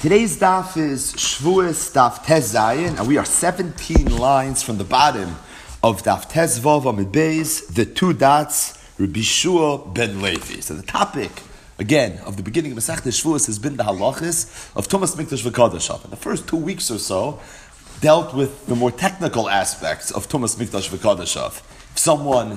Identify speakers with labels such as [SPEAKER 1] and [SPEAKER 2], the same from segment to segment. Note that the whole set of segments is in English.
[SPEAKER 1] Today's daf is Shvuas Daf Tez Zayin, and we are 17 lines from the bottom of Daf Tez Vav Amid Beis, the two dots, Rabbi Shua ben Levi. So the topic, again, of the beginning of Masechta Shvuas has been the halachas of Tumas Mikdash V'Kadashav. And the first 2 weeks or so dealt with the more technical aspects of Tumas Mikdash V'Kadashav. If someone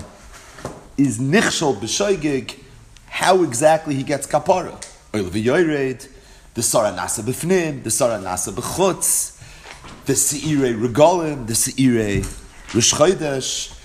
[SPEAKER 1] is nichshol b'shoigig, how exactly he gets kapara? Oil v'yoyred, the Sarah Nasa B'fnim, the Sarah Nasa B'chutz, the Seirei Regalim, the Seirei Rosh Chodesh,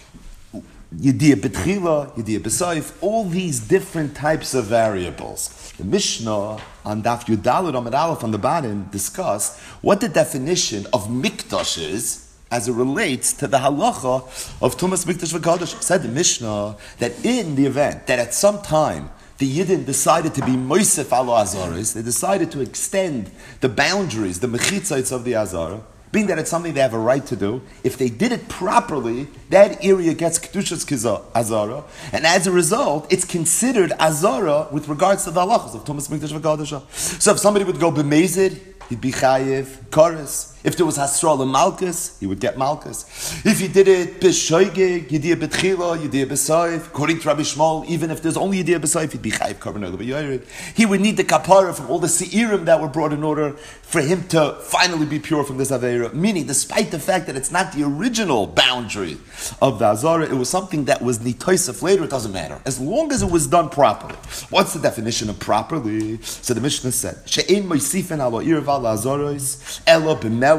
[SPEAKER 1] Yediyah B'tchila, Yediyah B'sayif, all these different types of variables. The Mishnah on Daf Yudalad Amud Aleph on the bottom discussed what the definition of Mikdash is as it relates to the halacha of Tumas Mikdash V'Kadosh. Said the Mishnah that in the event that at some time the Yidden decided to be Moisef Alo Azaris, they decided to extend the boundaries, the mechitzos of the Azara, being that it's something they have a right to do. If they did it properly, that area gets Kedushas Azara, and as a result, it's considered Azara with regards to the halachas of Tumas Mikdash V'Kadosha. So if somebody would go b'mezid, he'd be chayiv kares. If there was hasra malchus, he would get malchus. If he did it b'shoigig, yediyah b'tchila, yediyah b'sayif, according to Rabbi Shmuel, even if there's only yediyah b'sayif, he'd be chayiv karban oil b'yored. He would need the kapara from all the seirim that were brought in order for him to finally be pure from this aveira. Meaning, despite the fact that it's not the original boundary of the azara, it was something that was nitoisef later. It doesn't matter as long as it was done properly. What's the definition of properly? So the Mishnah said, she'ein moisifen alo irval azaros elo b'melech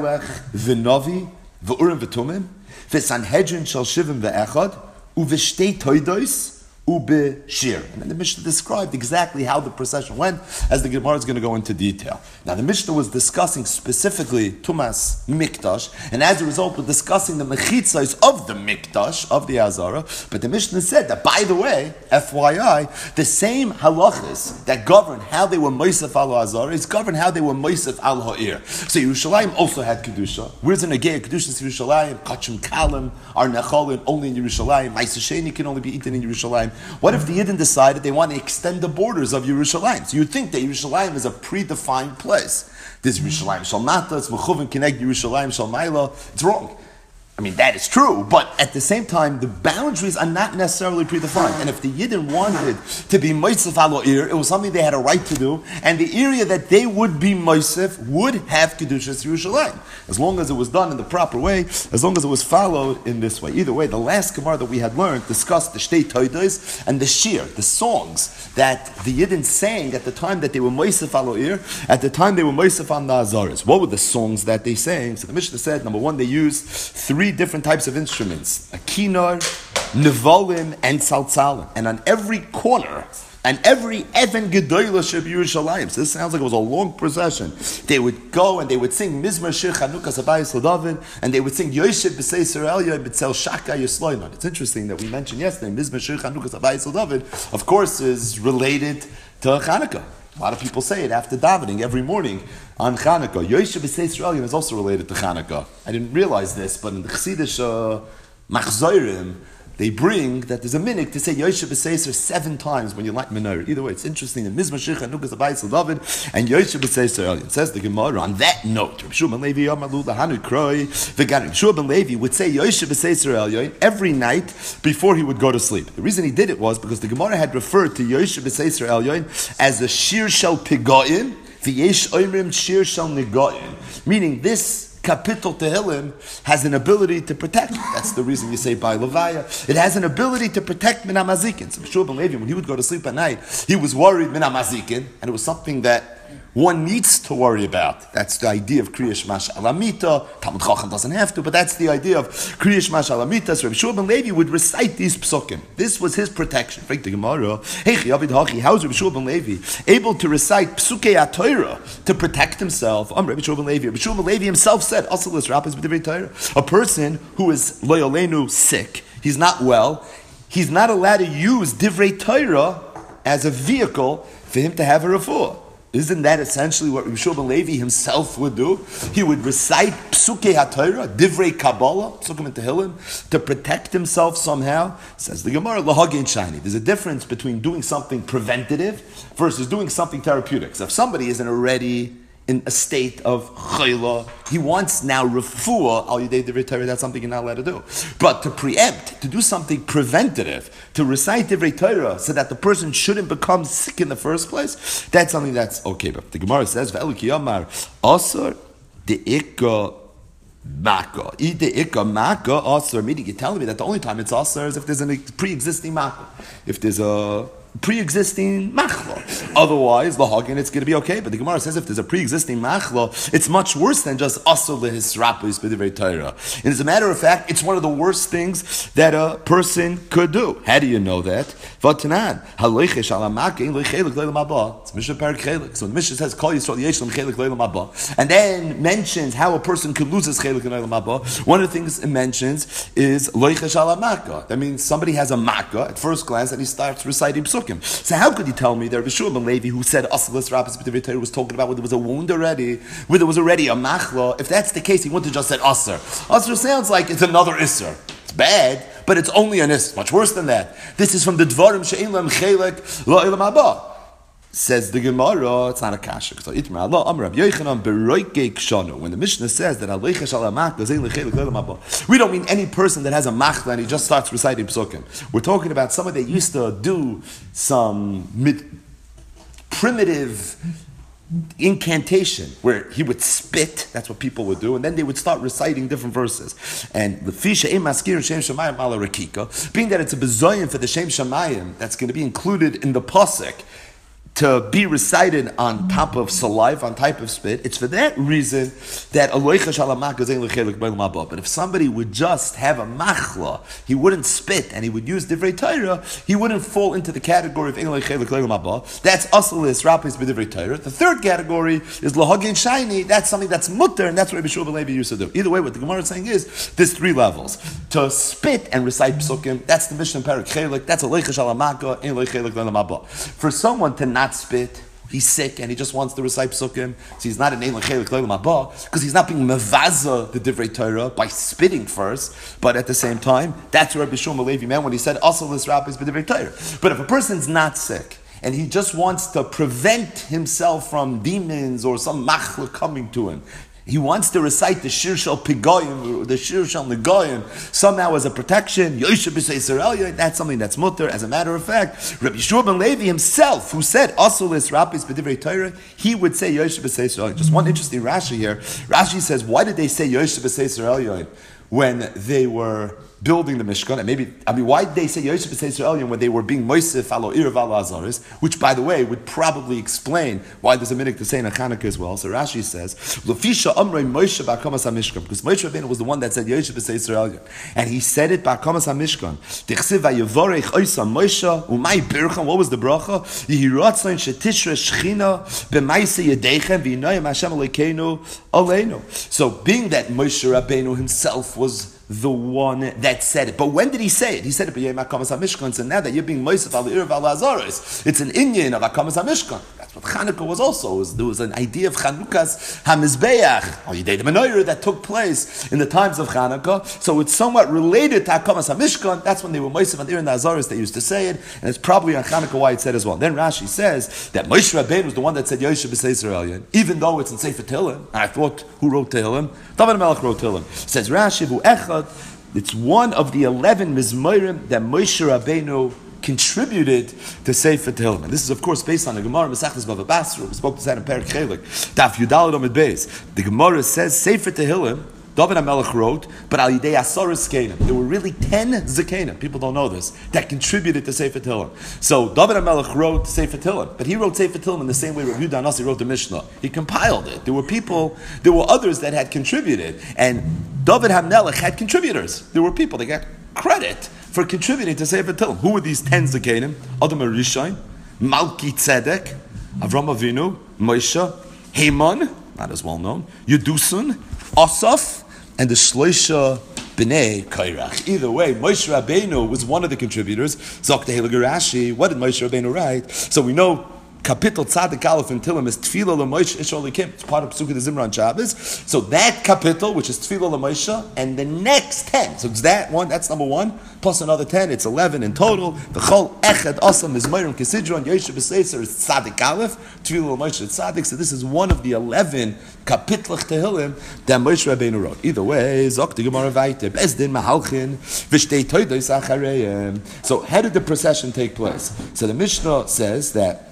[SPEAKER 1] v'novi v'urim v'tumim v'sanhedrin shel shivim v'echad u'v'shtei toidos u'b'shir. And then the Mishnah described exactly how the procession went, as the Gemara is going to go into detail. Now the Mishnah was discussing specifically Tumas Mikdash, and as a result we're discussing the mechitzos of the Mikdash, of the Azara, but the Mishnah said that, by the way, FYI, the same halachas that govern how they were Moisef Al Azara is govern how they were Moisef Al Ha'ir. So Yerushalayim also had Kedusha. Where's the Negei Kedushas Yerushalayim? Kachim Kalim are Necholin only in Yerushalayim. Ma'aser Sheni can only be eaten in Yerushalayim. What if the Yidden decided they want to extend the borders of Yerushalayim? So you'd think that Yerushalayim is a predefined place. There's Yerushalayim Shal Mata, it's Mechuvin Kineg Yerushalayim Shal Maila. It's wrong. I mean, that is true, but at the same time, the boundaries are not necessarily predefined. And if the Yidden wanted to be Moisef Alo Ir, it was something they had a right to do, and the area that they would be Moisef would have Kedushas Yerushalayim, as long as it was done in the proper way, as long as it was followed in this way. Either way, the last Gemara that we had learned discussed the Shtei Toidos and the Shir, the songs that the Yidden sang at the time that they were Moisef Alo Ir, at the time they were Moisef on the Azaris. What were the songs that they sang? So the Mishnah said, number one, they used three different types of instruments: a kinar, nevolim, and tzaltzalim. And on every corner, and every even gedoyla sheb Yerushalayim. So this sounds like it was a long procession. They would go and they would sing Mizmar Shir Chanukah Sabayis L'David, and they would sing Yoshev B'Sei Yisrael B'Tzel Shaka Yisloinon. It's interesting that we mentioned yesterday Mizmar Shir Chanukah Sabayis L'David, of course, is related to Chanukah. A lot of people say it after davening every morning on Chanukah. Yoshev B'Sei Yisrael is also related to Chanukah. I didn't realize this, but in the Chassidish Machzorim, they bring that there's a minhag to say Yoshev B'Sei Yisrael 7 times when you light menorah. Either way, it's interesting that Mizmar Shir Chanukah Sabayis L'David and Yoshev B'Sei Yisrael. It says the Gemara on that note. Rabbi Shua ben Levi Amalu Lahanu Kroi V'Gan. Rabbi Shua ben Levi would say Yoshev B'Sei Yisrael every night before he would go to sleep. The reason he did it was because the Gemara had referred to Yoshev B'Sei Yisrael as a Shir Shel Pigoyin V'Yesh Oimrim Shir Shel Nigoyin, meaning this Kapitel Tehillim has an ability to protect. That's the reason you say by Levaya. It has an ability to protect Min HaMazikin. So B'Shua ben Levi, when he would go to sleep at night, he was worried Min HaMazikin, and it was something that one needs to worry about. That's the idea of Kriya Shema Shalamita. Talmud Chacham doesn't have to, but that's the idea of Kriya Shema Shalamita. So Rabbi Shua ben Levi would recite these psukim. This was his protection. Frank the Gemara, hey, how is Rabbi Shua ben Levi able to recite Psukei HaTorah to protect himself? Rabbi Shua ben Levi. Rabbi Shua ben Levi himself said, Asalis Rappis B'Divrei Torah. A person who is loyolenu sick, he's not well, he's not allowed to use Divrei Torah as a vehicle for him to have a refuah. Isn't that essentially what Rabbi Shua ben Levi himself would do? He would recite Psukei HaTorah, Divrei Kabbalah, Psukim and Tehillim, to protect himself somehow. Says the Gemara, Lahagin Shani. There's a difference between doing something preventative versus doing something therapeutic. So if somebody isn't already in a state of chayla. He wants now refuah al yidei divrei Torah. That's something you're not allowed to do. But to preempt, to do something preventative, to recite divrei Torah so that the person shouldn't become sick in the first place, that's something that's okay. But the Gemara says, "Ve'elu ki yamar asar de'ika Maka. Eat the ikka maka asr, meaning you're telling me that the only time it's asr is if there's a pre-existing maka. If there's a pre-existing machla. Otherwise, lahagin, it's going to be okay. But the Gemara says if there's a pre-existing machla, it's much worse than just asr lehisrapus b'divrei Torah. And as a matter of fact, it's one of the worst things that a person could do. How do you know that? V'tanan haleichesh ala maka in lechelik leilam haba. It's Mishnah Parak Chelik. So the Mishnah says Kol Yisrael yeshlam chelik leilam haba, and then mentions how a person could lose his chelik in leilam haba. One of the things it mentions is leichesh ala maka. That means somebody has a maka at first glance and he starts reciting psukim. So how could you tell me that Rabbi Shua ben Levi, who said Aslis Rabbis B'divrei Torah, was talking about where there was a wound already, where there was already a machla? If that's the case, he wouldn't have just said Asr. Asr sounds like it's another Isser. It's bad, but it's only an Isser. Much worse than that. This is from the Dvarim She'en Lem Chelek La'ilam Haba. Says the Gemara, it's not a kasha. So Itmar Allah Amar Rabbi Yochanan Beroikei Kshanu. When the Mishnah says that Aleichesh ala machla zein lechelek leilam haba, we don't mean any person that has a machla and he just starts reciting psukim. We're talking about someone that used to do some primitive incantation where he would spit. That's what people would do, and then they would start reciting different verses. And lefisha im maskir shem shamayim ala rakika, being that it's a bezoyin for the shem shamayim that's going to be included in the pasuk to be recited on top of saliva, on type of spit. It's for that reason that aloicha shalamak is ein lechelik b'olam haba. But if somebody would just have a machla, he wouldn't spit and he would use divrei Torah, he wouldn't fall into the category of ein lechelik b'olam haba. That's asalis rapis b'divrei Torah. The third category is lahagin shiny. That's something that's mutter, and that's what Rabbi Shua ben Levi used to do. Either way, what the Gemara is saying is there's three levels. To spit and recite psukim, that's the Mishnah Parak Chelik. That's aloicha shalamaka ein lechelik b'olam haba. For someone to not spit, he's sick and he just wants to recite psukim, so he's not an ein lechelik leilam haba, because he's not being mevaza the divrei Torah by spitting first, but at the same time, that's what Rabbi Shua ben Levi meant when he said asalis rapis b'divrei Torah. But if a person's not sick and he just wants to prevent himself from demons or some machla coming to him, he wants to recite the Shir Shel Pigoyim, the Shir Shel Negoyim, somehow as a protection. Yoshe b'Sei Yisrael, that's something that's mutter. As a matter of fact, Rabbi Shua ben Levi himself, who said Asulis Rapis B'divrei Torah, he would say Yoshe b'Sei Yisrael. Just one interesting Rashi here. Rashi says, why did they say Yoshe b'Sei Yisrael when they were building the Mishkan? And why did they say Yoshe b'Sei Yisrael when they were being Moisef alo Ir v'alo Azaris, which, by the way, would probably explain why there's a minhag to say in Chanukah as well. So Rashi says, Lefisha Amrei Moshe b'Hakamas HaMishkan, because Moshe Rabbeinu was the one that said Yoshe b'Sei Yisrael, and he said it b'Hakamas HaMishkan. Dichsiv v'Yevorech Oisa Moshe u'may bircha. What was the bracha? Yihiratzon shetishra shchina b'maise yedechem v'yinoyim Hashem Elokeinu aleinu. So, being that Moshe Rabbeinu himself was the one that said it. But when did he say it? He said it by Hakamas HaMishkan. So now that you're being Moisef al Ir v'al Azaris, it's an Inyan of Hakamas HaMishkan. That's what Chanukah was also. There was an idea of Chanukah's HaMizbeach, or Yidei the Menorah, that took place in the times of Chanukah. So it's somewhat related to Hakamas HaMishkan. That's when they were Moisef al Ir and Azaris. They used to say it, and it's probably on Chanukah why it said as well. Then Rashi says that Moshe Rabbeinu was the one that said Yoshe b'Sei Yisrael, even though it's in Sefer Tehillim. I thought, who wrote Tehillim? David HaMelech wrote Tehillim. Says Rashi, Vu Echad. It's one of the 11 Mizmorim that Moshe Rabbeinu contributed to Sefer Tehillim. And this is, of course, based on the Gemara Masechtas Bava Basra. We spoke to that in Perek Chelik. Daf Yudalad Amid Beis. The Gemara says Sefer Tehillim, David HaMelech wrote, but Al Yidei Asaris Kenim. There were really 10 Zakenim, people don't know this, that contributed to Sefer Tehillim. So David HaMelech wrote Sefer Tehillim, but he wrote Sefer Tehillim in the same way Rabbi Yehuda Anasi wrote the Mishnah. He compiled it. There were others that had contributed, and David HaMelech had contributors. There were people that got credit for contributing to Sefer Tehillim. Who were these 10 Zakenim? Adam HaRishon, Malki Tzedek, Avram Avinu, Moshe, Haman, not as well known, Yedusun, Asaf, and the Shloisha B'nei Kairach. Either way, Moshe Rabbeinu was one of the contributors. Zok Tehillah Rashi. What did Moshe Rabbeinu write? So we know Kapitel Tzadik Aleph in Tilim is Tefillah L'Moshe Ish Olikim. It's part of Pesukah de Zimra Shabbos. So that kapitel, which is Tefillah L'Moshe, and the next 10. So it's that one, that's number 1, plus another 10, it's 11 in total. The Chol Echad Asam is Meirim Kisidron, Yeshu B'Seiser is Tzadik Aleph, Tefillah L'Moshe is Tzadik. So this is one of the 11 kapitlach Tehillim that Moshe Rabbeinu wrote. Either way, Zok the Gemara Vayter, Bezdin Mahalchin, V'Shtei Toidos Achareim. So how did the procession take place? So the Mishnah says that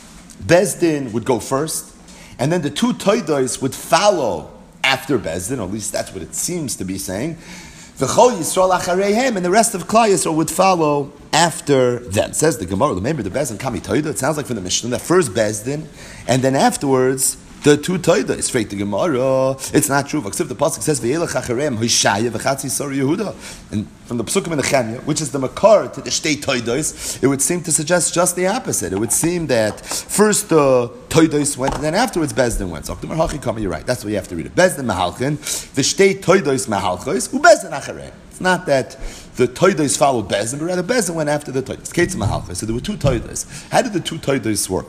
[SPEAKER 1] Bezdin would go first, and then the 2 Toidos would follow after Bezdin, or at least that's what it seems to be saying. V'chol Yisrael achareihem, and the rest of Klal Yisrael would follow after them. Says the Gemara, remember the Bezdin Kami Toida, it sounds like from the Mishnah, that first Bezdin, and then afterwards, the 2 Toida is straight to Gemara. It's not true. Except the pasuk says V'yelech acharem Hoshaya v'chatzi Sar Yehuda, and from the Pesukim in the Nehemiah, which is the makar to the Shtei Toidos, it would seem to suggest just the opposite. It would seem that first the Toidos went, and then afterwards Bezdin went. So you're right. That's what you have to read it. Bezdin Mahalchin, the Shtei Toidos Mahalchos, uBezdin acharem. It's not that the Toidos followed Bezdin, but rather Bezdin went after the Toidos. Kates Mahalchos. So there were 2 Toidos. How did the 2 Toidos work?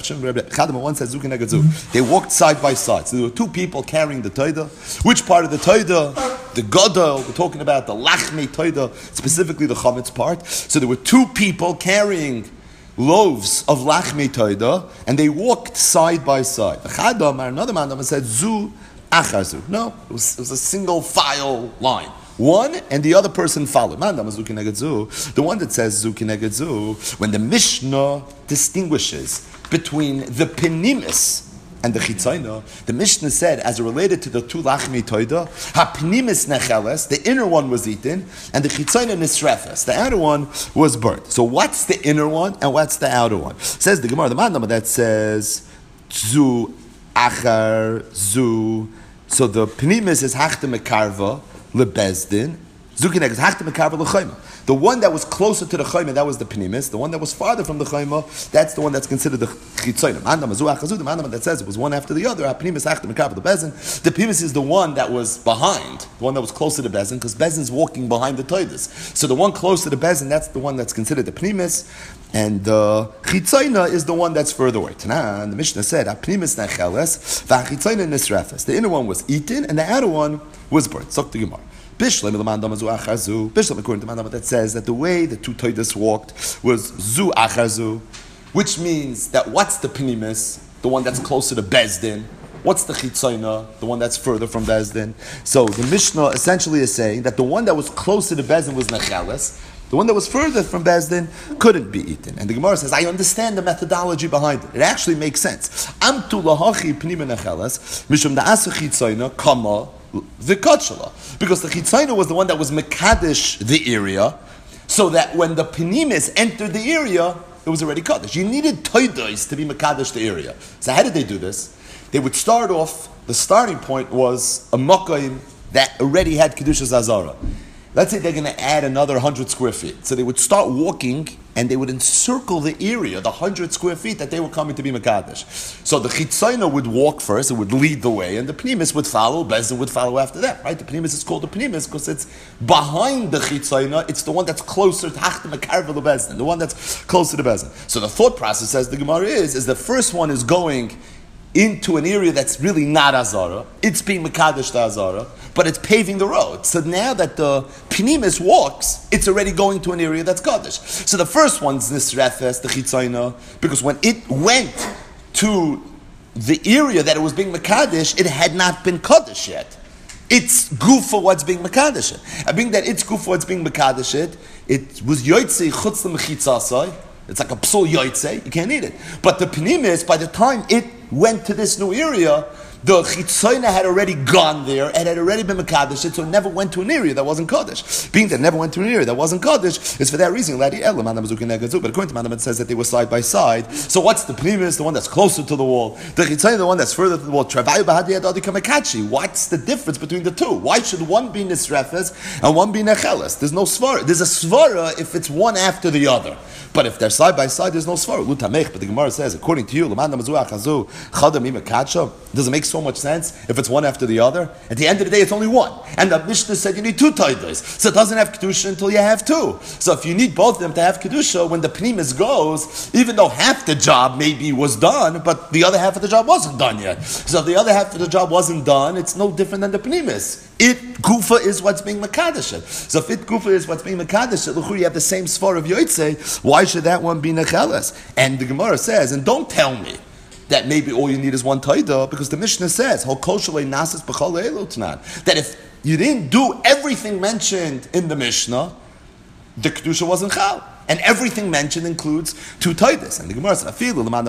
[SPEAKER 1] One says Zukin Agazu. They walked side by side. So there were 2 people carrying the Toida. Which part of the Toida? The Gadol. We're talking about the Lachmei Toida, specifically the Chametz part. So there were 2 people carrying loaves of Lachmei Toida, and they walked side by side. Another man said Zu Achazu. No, it was a single file line. One and the other person followed. The one that says Zu Kineged Zu, when the Mishnah distinguishes between the Penimis and the Chitzayna, the Mishnah said, as it related to the 2 Lachmei Toida, Ha-Penimis Necheles, the inner one was eaten, and the Chitzayna Nisrefes, the outer one was burnt. So what's the inner one and what's the outer one? Says the Gemara, the Mandama that says Zu Achar Zu. So the Penimis is Hachta Mekarva Lebezdin. Zukineg is Hachta Mekarva Lechayma. The one that was closer to the Chayma, that was the Penimis. The one that was farther from the Chayma, that's the one that's considered the Chitzayim. The Mandama that says it was one after the other. Penimis Hachta Mekarva Lebezdin. The Penimis is the one that was behind, the one that was closer to Bezdin, because Bezdin's walking behind the Toidas. So the one closer to Bezdin, that's the one that's considered the Penimis. And the Chitzayna is the one that's further away. Tanan, the Mishnah said, Penimis Necheles, V'Chitzayna Nisrefes. The inner one was eaten, and the outer one was burnt. Sok the Gemara. Bishlam according to Mandama that says that the way the 2 Toidas walked was Zu Achazu, which means that what's the Penimis, the one that's closer to Bezdin? What's the Chitzayna, the one that's further from Bezdin? So the Mishnah essentially is saying that the one that was closer to Bezdin was Necheles, the one that was further from Bezdin couldn't be eaten. And the Gemara says, I understand the methodology behind it. It actually makes sense. Amtu lahachi pnima necheles, mishum da'asa chitzayna kama v'katchala. Because the chitzayna was the one that was mekadesh the area, so that when the pnimis entered the area, it was already kaddish. You needed toidos to be mekadesh the area. So how did they do this? They would start off, the starting point was a makayim that already had kedushas azara. Let's say they're going to add another 100 square feet. So they would start walking and they would encircle the area, the 100 square feet that they were coming to be Mekadesh. So the Chitzayna would walk first, it would lead the way, and the Pnimis would follow, Bezdin would follow after that, right? The Pnimis is called the Pnimis because it's behind the Chitzayna, it's the one that's closer to Hachta Mekarva the Bezdin, the one that's closer to Bezdin. So the thought process, as the Gemara is the first one is going into an area that's really not Azara, it's being Mekadesh to Azara, but it's paving the road. So now that the Pnimis walks, it's already going to an area that's Kaddish. So the first one's Nisrefes, the Chitzayna, because when it went to the area that it was being Mekadesh, it had not been Kaddish yet. It's goof for what's being Mekadesh. I think that it's goof for what's being Mekadesh. It was Yoitze Chutz L'Mechitzasai. It's like a psul yoitze, you can't eat it. But the pnimis, by the time it went to this new area, the chitzayna had already gone there and had already been mekadesh, so it never went to an area that wasn't kaddish. Being that it never went to an area that wasn't kaddish, is for that reason. But according to Mandam, it says that they were side by side. So what's the pnimis, the one that's closer to the wall? The chitzayna, the one that's further to the wall. What's the difference between the two? Why should one be nisrefes and one be necheles? There's no svara. There's a svara if it's one after the other. But if they're side by side, there's no svara. But the Gemara says, according to you, does it make makes so much sense if it's one after the other. At the end of the day, it's only one. And the Mishnah said you need two taidas. So it doesn't have Kedusha until you have two. So if you need both of them to have Kedusha, when the Pnimis goes, even though half the job maybe was done, but the other half of the job wasn't done yet. So if the other half of the job wasn't done, it's no different than the Pnimis. It Gufa is what's being Makadashed. So if it Gufa is what's being Makadashed, you have the same svar of Yotzei, why should that one be Necheles? And the Gemara says, and don't tell me that maybe all you need is one taida, because the Mishnah says, that if you didn't do everything mentioned in the Mishnah, the Kedusha wasn't chal. And everything mentioned includes two taidas. And the Gemara said,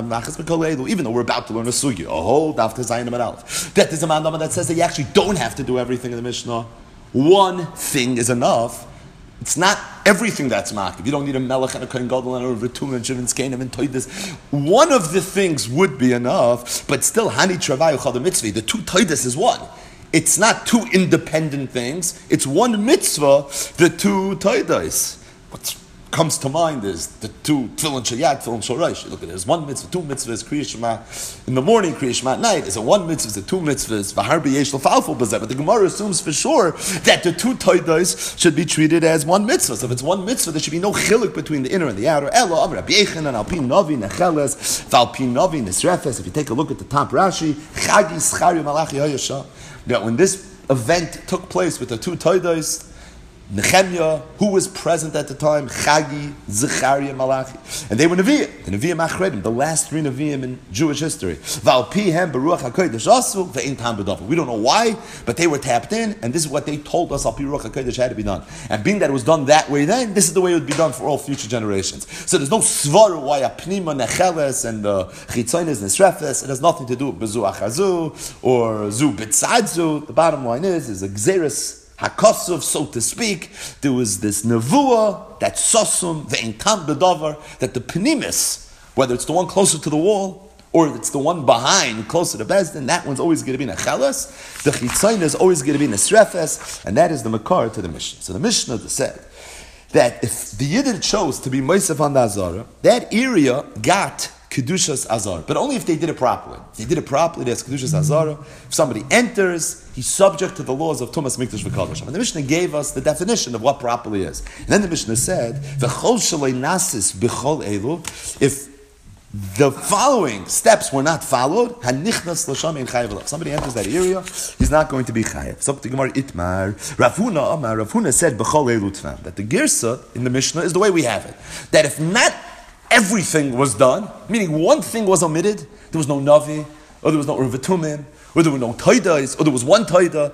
[SPEAKER 1] even though we're about to learn a sugi, a whole daf tezayin and aleph, that there's a mandama that says that you actually don't have to do everything in the Mishnah. One thing is enough. It's not everything that's makiv. You don't need a melech and a kohen gadol and a retum and shivin skenim and toidas. One of the things would be enough, but still hani travayu chada mitzvah. The two toidas is one. It's not two independent things. It's one mitzvah. The two toidas. What comes to mind is the two tefillin shayat, tefillin shoraish. Look at it. There's one mitzvah, two mitzvahs. Kriya Shema in the morning, Kriya Shema at night. There's a one mitzvah, there's a two mitzvahs. V'harbi yesh l'falful b'zeh. But the Gemara assumes for sure that the two toidas should be treated as one mitzvah. So if it's one mitzvah, there should be no chiluk between the inner and the outer. Elo Amar Rabbi Yechanan alpin novi necheles v'alpin novi nesrefes. If you take a look at the top Rashi, chagi schari malachi hayasha. That when this event took place with the two toidas, Nehemiah, who was present at the time, Chagi, Zechariah, Malachi, and they were Nevi'im, the Nevi'im Achredim, the last three Nevi'im in Jewish history. Valpihem beruach hakodesh asu ve'in tam b'davar. We don't know why, but they were tapped in, and this is what they told us. Al pi ruach hakodesh had to be done, and being that it was done that way, then this is the way it would be done for all future generations. So there's no svar why a pnima necheles and chitzonis nesrefes. It has nothing to do with bezu achazu or zu bitzadzu. The bottom line is a gzeres Hakosov, so to speak. There was this nevuah, that sosum, the intam bedover, that the penimis, whether it's the one closer to the wall or it's the one behind, closer to Bezdin, that one's always going to be necheles. The chitzayin is always going to be nesrefes, and that is the makar to the Mishnah. So the Mishnah said that if the Yidden chose to be Moisef on the Azara, that area got Kedushas Azar, but only if they did it properly. If they did it properly, there's Kedushas Azara. If somebody enters, he's subject to the laws of Tumas Mikdash V'Kodesh. And the Mishnah gave us the definition of what properly is. And then the Mishnah said, V'chol shalei nasis b'chol elu, if the following steps were not followed, hanichnas l'sham ein chayav alav. Somebody enters that area, he's not going to be chayav. So the Gemara Itmar, Rav Huna said b'chol elu tfam, that the girsa in the Mishnah is the way we have it. That if not everything was done, meaning one thing was omitted, there was no Navi, or there was no Urvatumim, or there were no Taidas, or there was one Taida,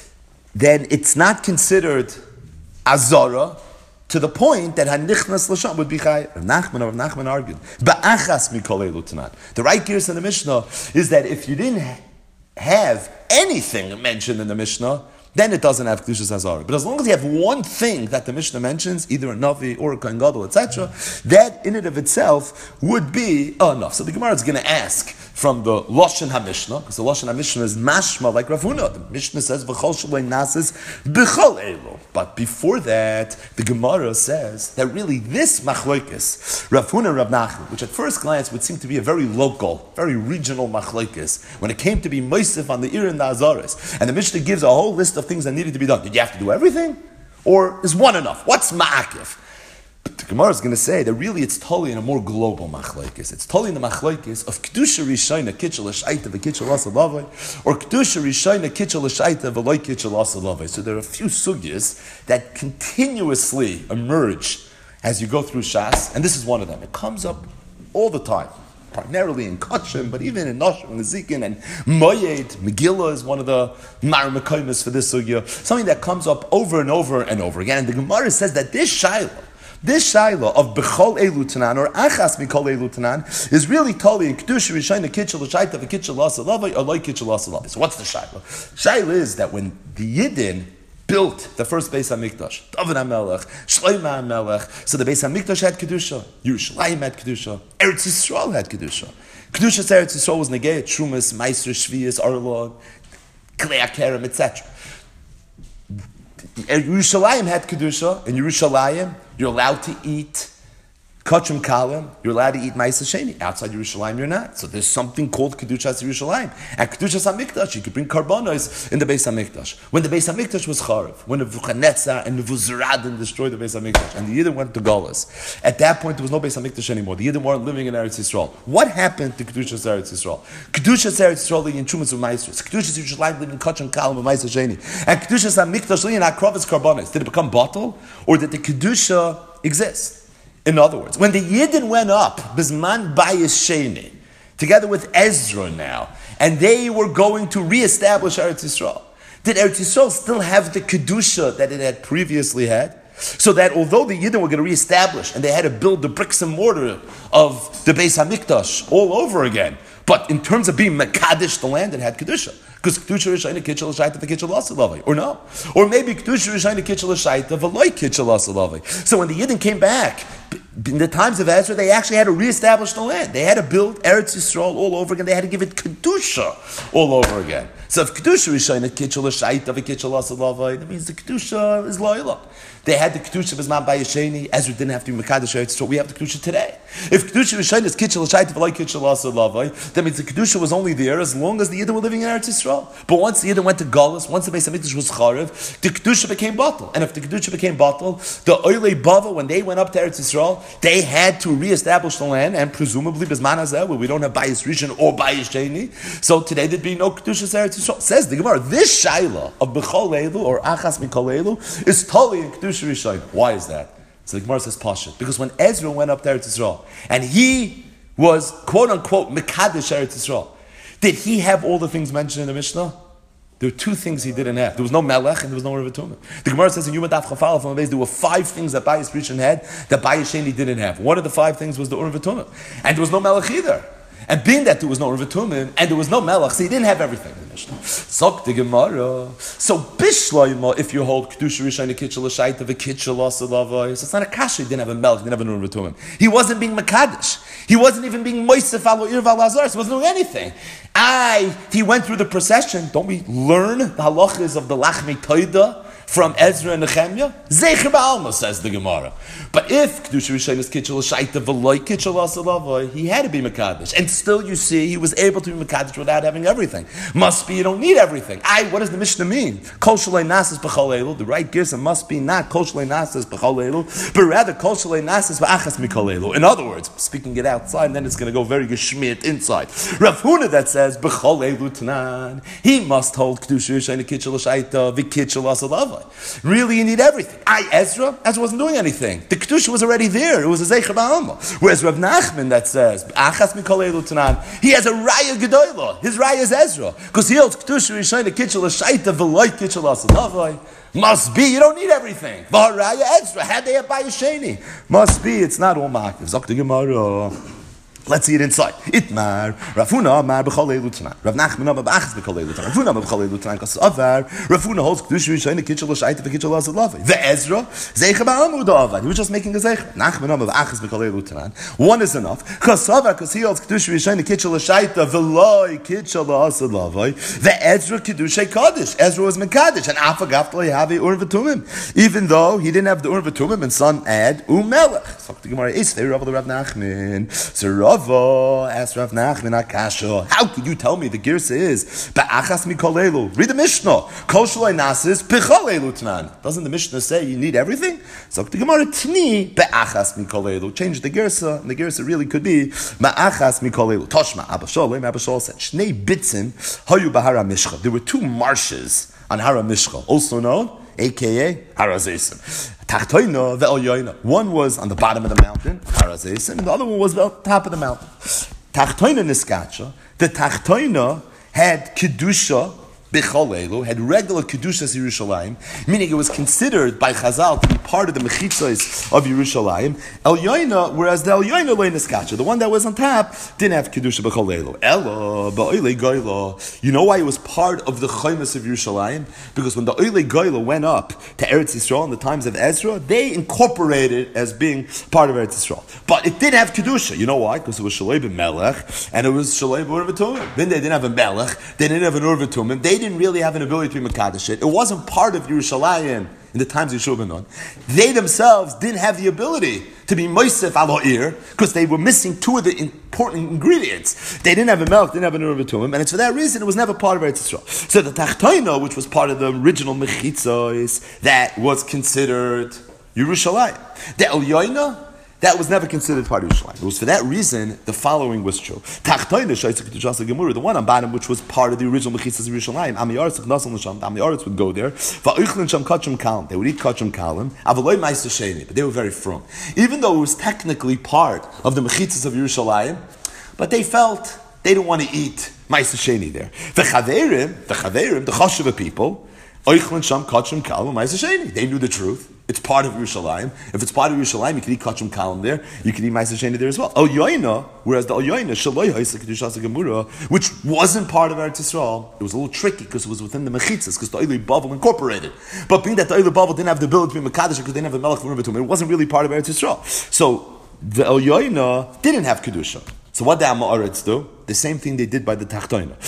[SPEAKER 1] then it's not considered Azara to the point that Hanichnas L'Sham would be Chay. Rav Nachman argued, Ba'achas mikol elu tanan. The right gears in the Mishnah is that if you didn't have anything mentioned in the Mishnah, then it doesn't have Kedushas Azara. But as long as you have one thing that the Mishnah mentions, either a Navi or a Kohen Gadol, etc., that in and of itself would be enough. So the Gemara is going to ask from the Lashon HaMishnah, because the Lashon HaMishnah is mashma like Rav Huna. The Mishnah says, V'chol shalei nasis b'chol elu. But before that, the Gemara says that really this machlokes, Rav Huna and Rav Nachman, which at first glance would seem to be a very local, very regional machlokes, when it came to be Moisef on the Ir and the Azaris, and the Mishnah gives a whole list of things that needed to be done. Did you have to do everything? Or is one enough? What's ma'akif? But the Gemara is going to say that really it's totally in a more global machlokes. It's totally in the machlokes of Kedusha Rishayna Kitchel L'Shaita V'Kitchel Asalavai, or Kedusha Rishayna Kitchel L'Shaita V'Loi Kitchel Asalavai. So there are a few sugyas that continuously emerge as you go through Shas, and this is one of them. It comes up all the time, primarily in Kachim, but even in Nashim and Nezikin and Moyed. Megillah is one of the Mar Mekaymas for this sugya. Something that comes up over and over and over again. And the Gemara says that this Shaila of Bechol Elu Tanan or Achas Mikol Elu Tanan is really totally in Kedusha Rishayna Kitchel L'Shaita V'Kitchel Asalavai or Loi Kitchel Asalavai. So what's the Shaila? Shaila is that when the Yidden built the first Beis HaMikdash, David HaMelech, Shlomo HaMelech, so the Beis HaMikdash had Kedusha, Yerushalayim had Kedusha, Eretz Yisrael had Kedusha. Kedusha's Eretz Yisrael was Negei, Trumas, Meister, Shvius, Arlon, Klei HaKerem, etc. Yerushalayim had Kedusha. In Yerushalayim, you're allowed to eat Kachim Kalim, you're allowed to eat Ma'aser Sheni. Outside Yerushalayim, you're not. So there's something called Kedushas Yerushalayim. And Kedushas HaMikdash, you could bring karbanos in the Beis HaMikdash. When the Beis HaMikdash was Charav, when Nebuchadnezzar and Nebuzaradan destroyed the Beis HaMikdash, and the Yidden went to Galus, at that point there was no Beis HaMikdash anymore. The Yidden weren't living in Eretz Yisrael. What happened to Kedushas Eretz Yisrael? Kedushas Eretz Yisrael living in Chumas of Ma'aser. Kedushas Yerushalayim living in Kachim Kalim of Ma'aser Sheni. And Kedushas HaMikdash living in Akrovas karbanos. Did it become bottle? Or did the Kedusha exist? In other words, when the Yidden went up, Bizman Bayis Sheni, together with Ezra now, and they were going to reestablish Eretz Yisrael, did Eretz Yisrael still have the Kedusha that it had previously had? So that although the Yidden were going to reestablish, and they had to build the bricks and mortar of the Beis HaMikdash all over again, but in terms of being Mekadesh, the land, it had Kedusha. Because Kedusha Rishayna Kitchel Shaita v'Kitchel Asalavai. Or no. Or maybe Kedusha Rishayna Kitchel Shaita v'Loi Kitchel Asalavai. So when the Yidden came back, in the times of Ezra, they actually had to reestablish the land. They had to build Eretz Yisrael all over again. They had to give it Kedusha all over again. So if Kedusha Rishayna Kitchel Shaita v'Kitchel Asalavai, that means the Kedusha is loyal. They had the Kedusha Bizman Bayesheni. Ezra didn't have to be Mekadesh Eretz Yisrael. We have the Kedusha today. If Kedusha Rishayna is Kitchel Shaita v'Loi Kitchel Asalavai, that means the Kedusha was only there as long as the Yidden were living in Eretz Yisrael. But once the Yidden went to Galus, once the Beis HaMikdash was Charav, the Kedusha became bottle. And if the Kedusha became bottle, the Oilei Bava, when they went up to Eretz Yisrael, they had to reestablish the land, and presumably Bizman Hazeh, where we don't have Bayis Rishon or Bayis Sheni, so today there'd be no Kedusha Eretz Yisrael. Says the Gemara, this Shaila of Bechol Elu or Achas Mikol Elu is totally in Kedusha Rishon. Why is that? So the Gemara says Pashut, because when Ezra went up to Eretz Yisrael, and he was quote unquote Mekadesh Eretz Yisrael, did he have all the things mentioned in the Mishnah? There were two things he didn't have. There was no Melech and there was no Rav Tumim. The Gemara says in Yom Daf Chafal from the base there were 5 things that Bayis Rishon had that Bayis Sheni didn't have. One of the 5 things was the Rav Tumim, and there was no Melech either. And being that there was no Rav Tumim and there was no Melech, so he didn't have everything in the Mishnah. Sok the Gemara. So Bishloima, if you hold Kedusha Rishon Kitchel Shaita v'Kitchel Asalavai, so it's not a kasha. He didn't have a Melech, he didn't have a Rav Tumim. He wasn't being Mekadesh. He wasn't even being Moisef Alo Irval Azar. He wasn't doing anything. He went through the procession. Don't we learn the halachas of the Lachmi Toida from Ezra and Nehemiah? Zecher Ba'alma, says the Gemara. But if Kedusha Rishon is Kitchel Shaita v'Loi Kitchel Asalavai, he had to be Mekadesh. And still, you see, he was able to be Mekadesh without having everything. Must be you don't need everything. What does the Mishnah mean? Kol Shalei Nasis B'chol Elu. The right Girsa must be not Kol Shalei Nasis B'chol Elu, but rather Kol Shalei Nasis V'achas Mikol Elu. In other words, speaking it outside, then it's going to go very geschmiert inside. Rav Huna that says B'chol Elu Tanan, he must hold Kedusha Rishon Kitchel Shaita v'Kitchel Asalavai. Really, you need everything. Ezra wasn't doing anything. The Kedusha was already there. It was a Zecher Ba'alma. Whereas Rav Nachman that says, Achas Mikol Elu Tanan, he has a Raya Gedoyla. His Raya is Ezra. Because he holds Kedusha Rishon Kitchel Shaita v'Loi Kitchel Asalavai. Must be, you don't need everything. V'haraya Ezra, had they have Bayis Sheni. Must be, it's not all Makiv. Zok the Gemara. Let's see it inside. Itmar, Rafuna, Mar B'chol Elu Tanan. Rav Nachman, Mar B'achas B'chol Elu Tanan. Rafuna, Mar B'chol Elu Tanan. Because Avar, Rafuna holds Kedusha Rishon Kitchel Shaita v'Kitchel Asalavai. The Ezra, Zecher Ba'alma U'Da'avad. He was just making a Zecher. Nachman, Mar B'achas B'chol Elu Tanan. One is enough. Because Avar, because he holds Kedusha Rishon Kitchel Shaita v'Loi Kitchel Asalavai. The Ezra Kedusha Kodesh. Ezra was Mekadesh, and Afagav Lo Yahavi Ur V'Tumim. Even though he didn't have the Ur V'Tumim, and son add Umelech. So the Gemara is there. Rav Nachman. So asked Rav Nachman Akasha, how could you tell me the Girsa is Ba'achas Mikol Elu? Read the Mishnah. Kol Shalei Nasis B'chol Elu Tanan. Doesn't the Mishnah say you need everything? So the Gemara Tni Ba'achas Mikol Elu. Change the Girsa, and the Girsa really could be Ba'achas Mikol Elu. Toshma Abba Shol said Shnei Bitzin Hayu Bahara Mishcha. There were 2 marshes on Hara Mishcha, also known aka Harazesim. Tachtoina ve'Elyoina. One was on the bottom of the mountain, Harazesim, and the other one was on top of the mountain. Tachtoina Niskacha. The Tachtoina had Kedusha B'chol Elu, had regular Kedushas Yerushalayim, meaning it was considered by Chazal to be part of the Mechitzos of Yerushalayim. Elyoina, whereas the Elyoina Lo Niskacha, the one that was on top, didn't have Kedusha B'chol Elu. Ela Ba'olei Goyla. You know why it was part of the Chaimas of Yerushalayim? Because when the Olei Goyla went up to Eretz Yisrael in the times of Ezra, they incorporated it as being part of Eretz Yisrael. But it didn't have Kedusha. You know why? Because it was Shalei ben Melech, and it was Shalei ben Ur V'Tumim. Then they didn't have a Melech, they didn't have an Ur V'Tumim, they didn't really have an ability to be Mekadesh. It wasn't part of Yerushalayim in the times of Yeshua ben Nun, they themselves didn't have the ability to be moisef al ha'ir because they were missing two of the important ingredients. They didn't have a milk, didn't have an ur v'tumim, and it's for that reason it was never part of Eretz Yisrael. So the Tachtoina, which was part of the original mechitzos, that was considered Yerushalayim. The Elyoina, that was never considered part of Yerushalayim. It was for that reason the following was true. Tachtoina Shaitzik Kedushas Gemura, the one on bottom which was part of the original mechitzos of Yerushalayim. Amiyaretz Chnasan l'sham. The Amiyaretz would go there. Va'uchlin sham kachim kalim. They would eat kachim kalim. Avaloi ma'aser sheni. But they were very from. Even though it was technically part of the mechitzos of Yerushalayim, but they felt they didn't want to eat ma'aser sheni there. The chaverim, the chashuva people, oichlin sham kachim kalim ma'aser sheni. They knew the truth. It's part of Yerushalayim. If it's part of Yerushalayim, you can eat kachim kalim there. You can eat ma'aser sheni there as well. El yoina, whereas the el yoina shaloi ha'isek kedushas gemura, which wasn't part of Eretz Yisrael, it was a little tricky because it was within the mechitzas, because the Oili Bavel incorporated. But being that the Oili Bavel didn't have the ability to be mekadosh because they didn't have a melech v'rubatum, it wasn't really part of Eretz Yisrael. So the el yoina didn't have kedusha. So what did Amoritz do? The same thing they did by the Tachtoina.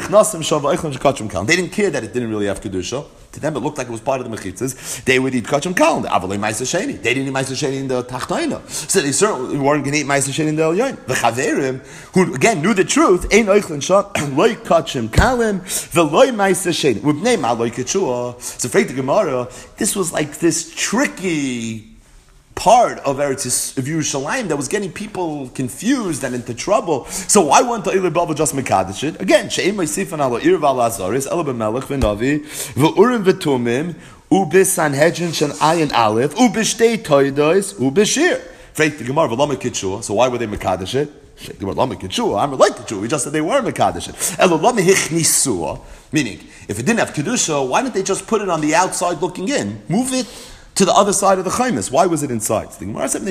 [SPEAKER 1] They didn't care that it didn't really have Kedusha. To them it looked like it was part of the Mechitzas. They would eat Kachim Kalim. They didn't eat Ma'aser Sheni in the Tachtoina. So they certainly weren't going to eat Ma'aser Sheni in the Elyon. The Chaverim, who again knew the truth, Ein Oichlin Shah, Loi Kachim Kalim, V'loi Ma'aser Sheni. V'bnei Ma'aloi Ketshua. So for the Gemara, this was like this tricky part of Yerushalayim that was getting people confused and into trouble. So why wouldn't the Eiler Bava just mekadosh it? Again, she'im meisifan alo ir v'al azaris, elo b'melech v'navi, v'urim v'tumim, u'b'sanhedrin shen ayin aleph, u'b'shtei toidois, u'b'shir. Freit the Gemara v'lama kitshua. So why were they mekadosh it? I'm like Kitshua. We just said they were mekadosh it. Elo lama hichnisua. Meaning, if it didn't have kedusha, why didn't they just put it on the outside looking in? Move it to the other side of the chaimis. Why was it inside? The Gemara said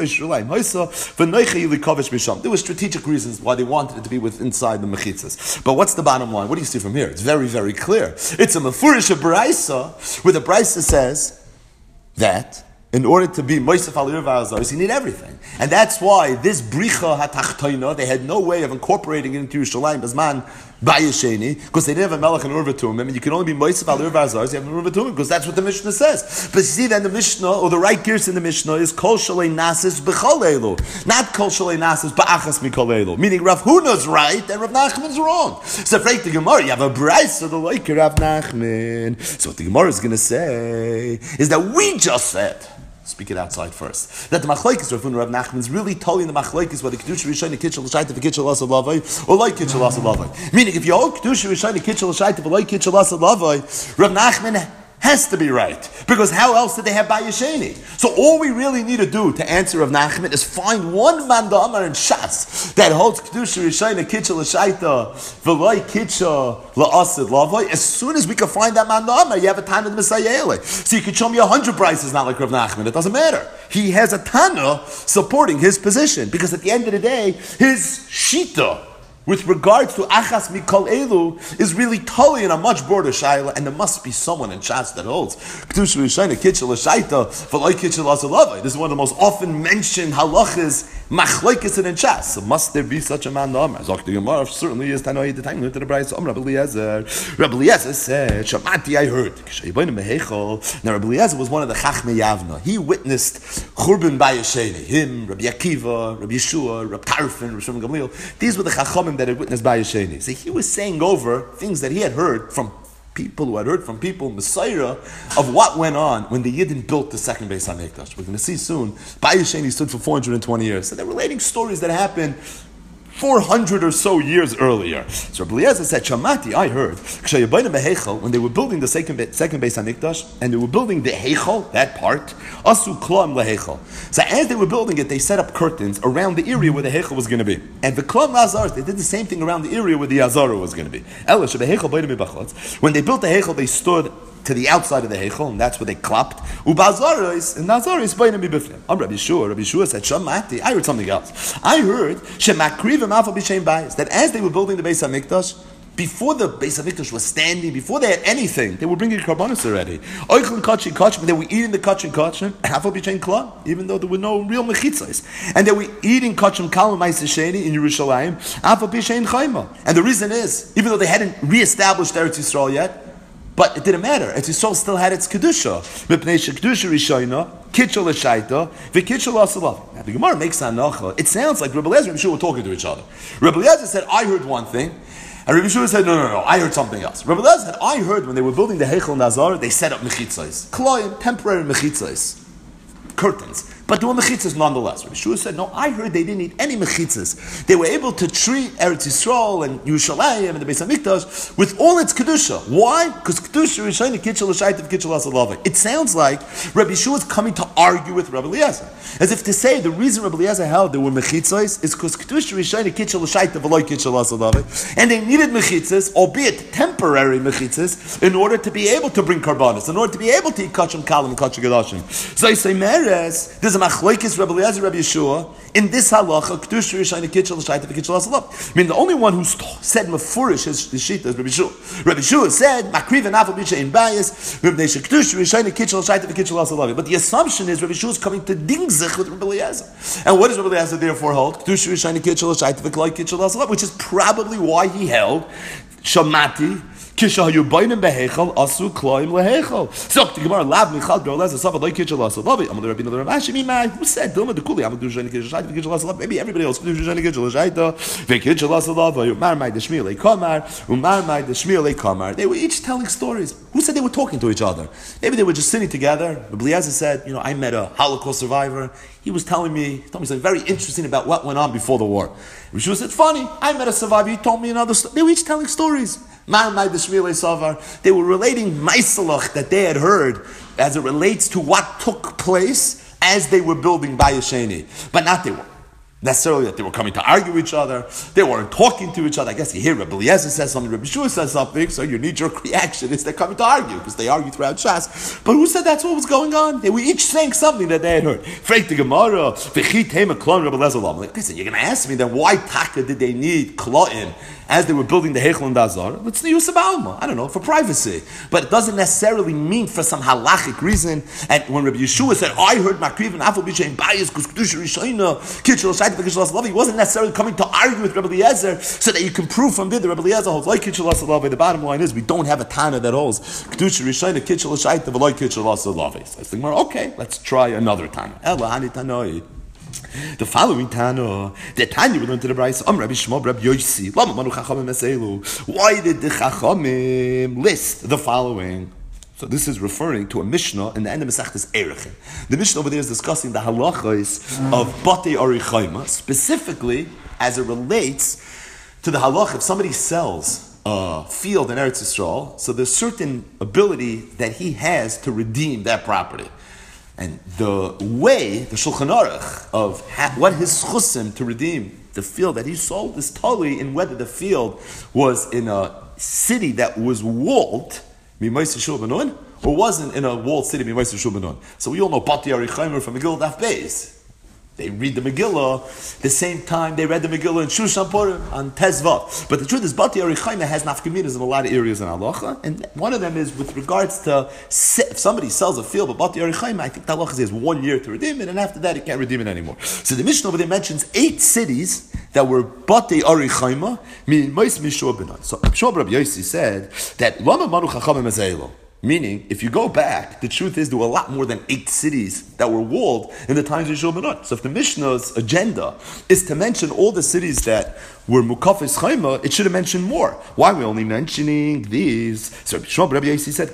[SPEAKER 1] there were strategic reasons why they wanted it to be inside the mechitzas. But what's the bottom line? What do you see from here? It's very, very clear. It's a mefurish Braisa, where the Braisa says that in order to be Moisef al Yervazaris, you need everything. And that's why this Bricha HaTachtoina, they had no way of incorporating it into Yerushalayim as man Bayesheni, because they didn't have a Melech and Urvatumim, and you can only be Moisef al Yervazaris, you have an Urvatumim, because that's what the Mishnah says. But you see then the Mishnah, or the right gears in the Mishnah, is Kol Shalei Nasis B'chol Elu, not Kol Shalei Nasis B'achas Mikol Elu, meaning Rav Huna's right, and Rav Nachman's wrong. So for the Gemara, you have a Braisa, the like Rav Nachman. So what the Gemara is going to say, is that we just said, speak it outside first, that the machlokes Rav Huna Rav Nachman is really telling the machlokes whether kedusha rishayna kitchel l'shayta v'kitchel l'asad lavai or like kitchel l'asad lavai. Meaning, if you hold kedusha rishayna kitchel l'shayta v'like kitchel l'asad lavai, Rav Nachman has to be right, because how else did they have Bayesheni? So all we really need to do to answer Rav Nachman is find one man d'amar in Shas that holds kedusha rishayna kitchel l'shayta v'like kitchel l'asad lavai. As soon as we can find that man d'amar, you have a Tana M'sayele. So you could show me 100 prices, not like Rav Nachman. It doesn't matter. He has a Tana supporting his position, because at the end of the day, his shita with regards to Achas Mikol Elu is really totally in a much broader shayla, and there must be someone in Shas that holds Kedusha Rishayna Kitchel L'Shaita V'loi Kitchel L'Asalavai. This is one of the most often mentioned halachas machlokes in Shas. So must there be such a man? Zok the Gemara certainly is Tanoi the time to the Brayso. Rabbi Eliezer. Rabbi Eliezer said, "Shamati, I heard." Now Rabbi Eliezer was one of the Chachmei Yavna. He witnessed Churban Bayesheni. Him, Rabbi Akiva, Rabbi Yeshua, Rabbi Tarfon, Rabbi Shimon Gamliel. These were the Chachamim that had witnessed Bayesheni. So he was saying over things that he had heard from people who had heard from people, Messiah, of what went on when the Yidden built the second Beis HaMikdash. We're going to see soon, Bayesheni stood for 420 years. So they're relating stories that happened 400 or so years earlier. So Rabbi Eliezer said, Shamati, I heard, when they were building the second Beis HaMikdash, and they were building the Heichal, that part, Asu Klam LaHeichal. So as they were building it, they set up curtains around the area where the Heichal was going to be. And the Klam LaZar, they did the same thing around the area where the Azara was going to be. When they built the Heichal, they stood to the outside of the Heichal, and that's where they clapped. Ubazaris and Nazaris b'inam b'bifnim. Rabbi Yeshua said, Shamati, I heard something else. I heard Shemakrivim Alpha B'Shem Bayis, that as they were building the Beis HaMikdash, before the Beis HaMikdash was standing, before they had anything, they were bringing karbanos already. Oichlin kachin kachin, they were eating the kachin kachin, Alpha B'Shem Kla, even though there were no real mechitzos, and they were eating kachin kalam ma'aseh in Yerushalayim, Alpha B'Shem Chayma. And the reason is, even though they hadn't reestablished Eretz Yisrael yet, But it didn't matter. Eretz Yisrael still had its kedusha. Mipnei shekdusha rishayna, kitchel l'shaita, v'kitchel l'asalav. Now the Gemara makes an halacha. It sounds like Rabbi Eliezer and Rabbi Yeshua were talking to each other. Rabbi Eliezer said, "I heard one thing," and Rabbi Yeshua said, "No, I heard something else." Rabbi Eliezer said, "I heard when they were building the Heichel Nazar, they set up mechitzos, kloim, temporary mechitzos, curtains." But there were mechitzas nonetheless. Rabbi Yeshua said, "No, I heard they didn't need any mechitzas. They were able to treat Eretz Yisrael and Yerushalayim and the Beis Hamikdash with all its kedusha. Why? Because kedusha rishayna kitchel l'shaytav kitchel l'asalav." It sounds like Rabbi Yeshua is coming to argue with Rabbi Eliezer, as if to say the reason Rabbi Eliezer held there were mechitzas is because kedusha rishayna kitchel l'shaytav v'loy kitchel l'asalav, and they needed mechitzas, albeit temporary mechitzas, in order to be able to bring karbanos, in order to be able to eat kachim kalim and kachim gadashim. So I say, Meres, there's a machlokes Rabbi Eliezer, Rabbi Yeshua in this halacha. Kedusha rishayna kitchel l'shaytav kitchel l'asalav. I mean, the only one who said mefurish his shita is Rabbi Yeshua. Rabbi Yeshua said makriv and afal b'she in bias. Rabbi Kedusha rishayna kitchel l'shaytav kitchel l'asalav. But the assumption is Rabbi Yeshua is coming to dingzich with Rabbi Eliezer. And what does Rabbi Eliezer therefore hold? Kedusha rishayna kitchel l'shaytav kitchel l'asalav, which is probably why he held shamati. Kishahayu bainim behechal asu kloim lehechal. So the Gemara lav michal b'olez asav like kitchel asalav. Amar Rabbi Nodar Rashi mimai. Who said Dilma the Kuli? Amar Kedusha kitchel shayta kitchel asalav. Maybe everybody else Kedusha kitchel shayta v'kitchel asalav. Umar mai deshmiel lekamar. Umar mai deshmiel lekamar. They were each telling stories. Who said they were talking to each other? Maybe they were just sitting together. Rabbi Eliezer said, I met a Holocaust survivor. He told me something very interesting about what went on before the war. Rabbi Yeshua said, funny, I met a survivor. He told me another story. They were each telling stories. They were relating maisalach that they had heard as it relates to what took place as they were building Bayis Sheni. But not they were necessarily that they were coming to argue with each other. They weren't talking to each other. I guess you hear Rabbi Eliezer says something, Rabbi Yeshua says something, so your knee-jerk reaction is they're coming to argue, because they argue throughout Shas. But who said that's what was going on? They were each saying something that they had heard. Freik the Gemara, Rabbi Eliezer. Like, listen, you're going to ask me then why taka did they need kloim as they were building the Heichel and Dazar? It's the use of Alma. I don't know, for privacy. But it doesn't necessarily mean for some halachic reason. And when Rabbi Yeshua said, I heard Makriv and Afal B'Shein Bayis, because Kedusha Rishayna, Kitchel Shayta Kitchel Asalav, he wasn't necessarily coming to argue with Rabbi Eliezer so that you can prove from there that Rabbi Eliezer holds like Kitchel Asalav. The bottom line is we don't have a Tana that holds Kedusha Rishayna, Kitchel Shayta, V'loy Kitchel Asalav. So I think, okay, let's try another Tana. Ela Hani Tanoi. The following Tana, the Tanya we learned to the Brayso, Rabbi Shmuel, Rabbi Yosi. Why did the Chachamim list the following? So this is referring to a Mishnah in the end of Masechtas Erechin. The Mishnah over there is discussing the halachos of Batei Arichayma, specifically as it relates to the halach if somebody sells a field in Eretz Yisrael, so there's certain ability that he has to redeem that property. And the way, the Shulchan Aruch, of what his chusim to redeem the field that he sold is totally in whether the field was in a city that was walled, or wasn't in a walled city, so we all know Bati Arichaymer from Megillah Daf Beis. They read the Megillah the same time they read the Megillah in Shushan Purim on Tezvav. But the truth is, Bati Arichayma has nafkaminas in a lot of areas in Halacha, and one of them is with regards to if somebody sells a field, but Bati Arichayma, I think the Halacha says 1 year to redeem it, and after that he can't redeem it anymore. So the Mishnah over there mentions 8 cities that were Bati Arichayma, meaning Mois Mishua B'nai. So Shmuel Rabbi Yossi said that Lama Manu Chachamim Azaylo. Meaning, if you go back, the truth is there were a lot more than 8 cities that were walled in the times of Yeshua ben. So if the Mishnah's agenda is to mention all the cities that were Mukafis Chayma, it should have mentioned more. Why are we only mentioning these? So Rabbi Yossi said,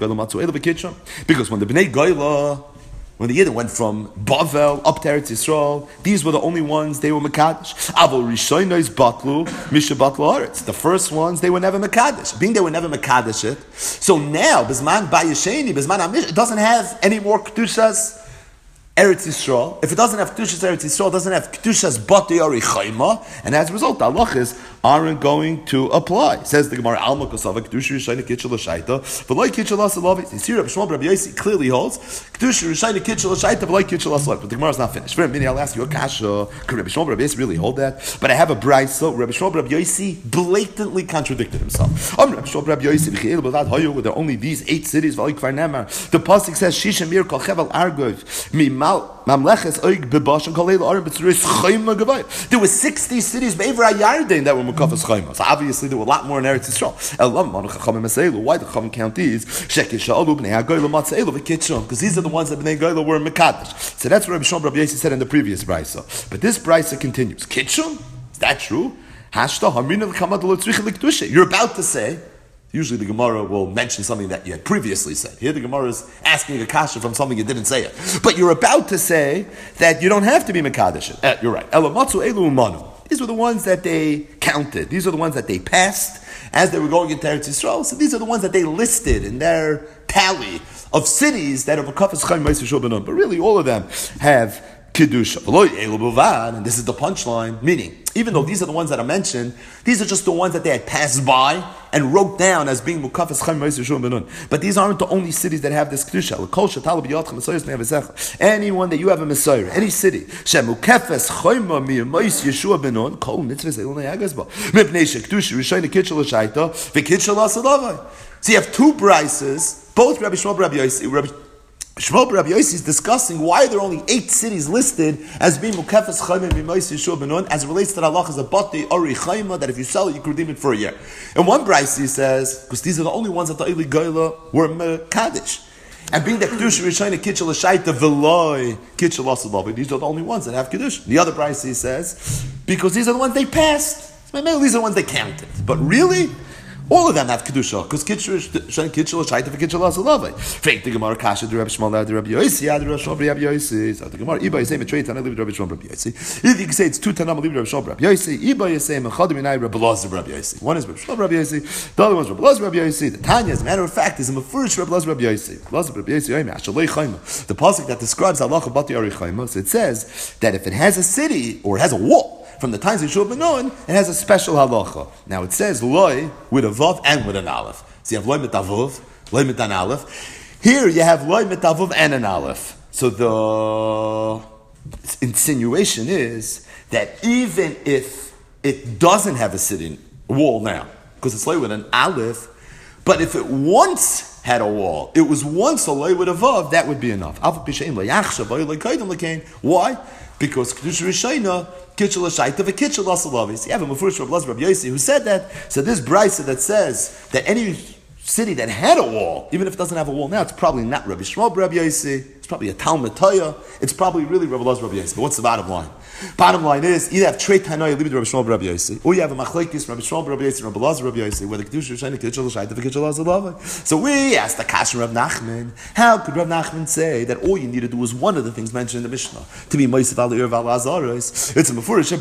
[SPEAKER 1] because when the Bnei Goyla, when the Yidden went from Bavel up to Eretz Yisrael, these were the only ones they were Mekadesh. Avol Rishonos Batlu, Misha Batlu Aretz. The first ones, they were never Mekadesh. Being they were never Mekadesh it, so now, Bizman Bayesheni, Bizman Amish, it doesn't have any more Kedushas Eretz Yisrael. If it doesn't have Kedushas Eretz Yisrael, it doesn't have Kedushas Batei Arichayma, and as a result, the halachas aren't going to apply. Says the Gemara, Alma Kosava, Kedusha Rishayna Kitchel L'Shaita, V'loi Kitchel L'Asalav. You see, Rabbi Shmuel Rabbi Yossi clearly holds Kedusha Rishayna Kitchel L'Shaita, V'loi Kitchel L'Asalav. But the Gemara is not finished. For a minute, I'll ask you a kasha. Could Rabbi Shmuel Rabbi Yossi really hold that? But I have a brayso. Rabbi Shmuel Rabbi Yossi blatantly contradicted himself. Rabbi Shmuel Rabbi Yossi V'chiel B'lad Hayu. There are only these 8 cities. V'loi Kvar Nemar. The pasuk says Shishemir Kol Chevel Argov Mimal. There were 60 cities that were Mukafas Chayma. So obviously there were a lot more in Eretz Yisrael. Why the Chachamim count these? Because these are the ones that Bnei Goyla were in Mekadosh. So that's what Rabbi Shimon Rabbi Yossi said in the previous brisa. But this brisa continues. Kitchum? Is that true? You're about to say. Usually the Gemara will mention something that you had previously said. Here the Gemara is asking a kasha from something you didn't say it. But you're about to say that you don't have to be Mekadosh. You're right. These were the ones that they counted. These are the ones that they passed as they were going into Eretz Yisrael. So these are the ones that they listed in their tally of cities that are Mekafas Chaim Ma'aser Shul Benon. But really all of them have Kedusha. And this is the punchline, meaning, even though these are the ones that are mentioned, these are just the ones that they had passed by and wrote down as being Mukafas Chaim Ma'aser Shul Benon. But these aren't the only cities that have this Kedusha. Anyone that you have a Messiah, any city, Mukafas Chaim Ma'aser Yeshua Benon, Kol Mitzvahs Elon Yagazba, Mipnei Shekdusha Rishayna Kitchel L'Shaita, V'Kitchel L'Asalavai. So you have two brises, both Rabbi Shmuel Rabbi Yossi. Shmuel Rabbi Yossi is discussing why there are only 8 cities listed as being Mukafas Chaim Ma'aser Yeshua Benon, as it relates to the halach as a Bati Ori Chaima, that if you sell it, you can redeem it for a year. In one brayse he says, because these are the only ones that the Eli Goyla were Mekadosh. And being that Kedusha Rishayna Kitchel L'Shaita V'Loi Kitchel L'Asalavai, these are the only ones that have Kedusha. The other brayse he says, because these are the ones they passed. So maybe these are the ones they counted. But really, all of them have kedusha because kitchel l'shaita v'kitchel l'asalav. Fake the Gemara kasha the Rabbi Shmuel the Rabbi Yossi the Rabbi Shmuel Rabbi Yossi. So the Gemara iba yisei metrei tanah live Rabbi Shmuel Rabbi Yossi. Either you can say it's 2 tanah live Rabbi Shmuel Rabbi Yossi. Iba yisei mechad minai Rabbi Elazar Rabbi Yossi. One is Rabbi Shmuel Rabbi Yossi. The other one is Rabbi Elazar Rabbi Yossi. The Tanya, as a matter of fact, is a mefurish Rabbi Elazar Rabbi Yossi. Elazar Rabbi Yossi oime ashalei chayma. The pasuk that describes halacha bati ari chayma. So it says that if it has a city or it has a wall, from the times of Yeshua ben Nun, it has a special halacha. Now it says loy with a vav and with an aleph. So you have loy mit avav, loy mit an aleph. Here you have loy mit avav and an aleph. So the insinuation is that even if it doesn't have a sitting wall now, because it's loy with an aleph, but if it once had a wall, it was once a loy with a vav, that would be enough. Why? Because Kedusha Rishayna, Kitchel L'Shaita, V'Kitchel L'Asalav. You have a Mefurish Rabbi Elazar Rabbi Yossi who said that. So this brisa that says that any city that had a wall, even if it doesn't have a wall now, it's probably not Rabbi Shmuel Rabbi Yossi. It's probably a Talmud Toya. It's probably really Rabbi Elazar Rabbi Yossi. But what's the bottom line? Bottom line is, either have Trei Tanoia, leave it to Rabbi Shmuel Rabbi Yossi, or you have a Machlekes, Rabbi Shmuel Rabbi Yossi, Rabbi Elazar Rabbi Yossi, where the Kedusha Rishayna, Kitchel L'Shaita, V'Kitchel L'Asalav. So we asked the Kasha Rav Nachman, how could Rav Nachman say that all you need to do is one of the things mentioned in the Mishnah, to be Moisef Al'ir V'Al'azaros? It's a Mefurish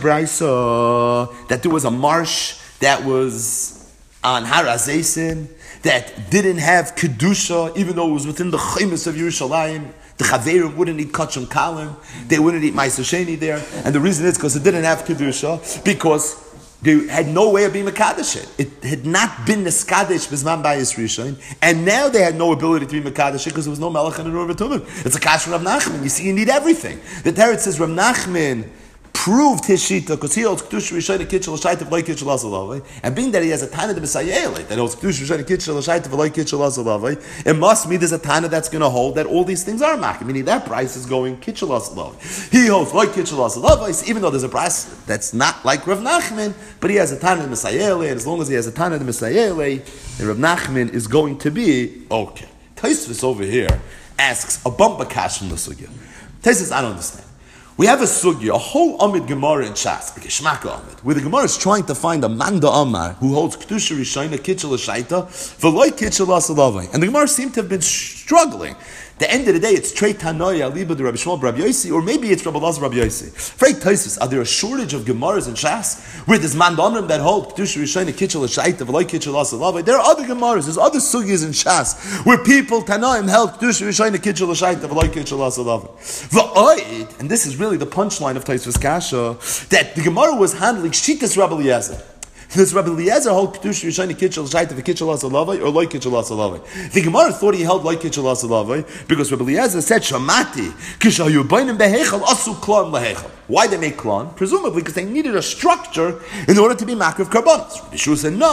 [SPEAKER 1] brayso that there was a marsh that was on Har HaZeisin that didn't have Kedusha, even though it was within the Chaimus of Yerushalayim. The Chaverim wouldn't eat Kachum Kalim. They wouldn't eat Ma'aser Sheni there. And the reason is because it didn't have Kedusha, because they had no way of being Mekadosh. It had not been Neskadesh B'zman Bayis Rishon, and now they had no ability to be Mekadosh because there was no Melech and a Ur V'Tumim. It's a Kash Rav Nachman. You see, you need everything. The Teretz says Rav Nachman proved his shita because he holds Kedusha Rishayna Kitchel L'Shaita V'Loi Kitchel L'Asalav, and being that he has a Tana de Messiah that holds Kedusha Rishayna Kitchel L'Shaita V'Loi Kitchel L'Asalav, it must mean there's a Tana that's going to hold that all these things are makim, meaning that price is going Kitchel L'Asalav. He holds V'Loi Kitchel L'Asalav, even though there's a price that's not like Rav Nachman, but he has a Tana de Messiah, and as long as he has a Tana de Messiah, then Rav Nachman is going to be okay. Tosfos over here asks a bumper cash from the sugya. Tosfos, I don't understand. We have a sugya, a whole Amid Gemara in Shas, like a Shmaka Amid, where the Gemara is trying to find a Manda Amar who holds Kedusha Rishayna Kitchel L'Shaita V'Loi Kitchel L'Asalav. And the Gemara seemed to have been struggling. The end of the day, it's Trei Tanoia, Liba de Rabbi Shmuel Rabbi Yossi, or maybe it's Rabbi Elazar Rabbi Yossi. Frei Tosfos, are there a shortage of Gemaras in Shas where there's Manda Amrim that hold Kedusha Rishayna Kitchel L'Shaita V'Loi Kitchel L'Asalav? There are other Gemaras, there's other sugyas in Shas where people Tanoim held Kedusha Rishayna Kitchel L'Shaita V'Loi Kitchel L'Asalav. V'oid, and this is really the punchline of Tosfos Kasha, that the Gemara was handling Shitas Rabbi Eliezer. Does Rabbi Eliezer hold Kedusha Rishayna Kitchel L'Shaita V'Kitchel L'Asalav or Loi Kitchel L'Asalav? The Gemara thought he held Loi Kitchel L'Asalav because Rabbi Eliezer said Shamati Kishayu Bainim Behechel Asu Klon Lahechel. Why they make klon? Presumably because they needed a structure in order to be makriv karbanos. Rabbi Shua said no.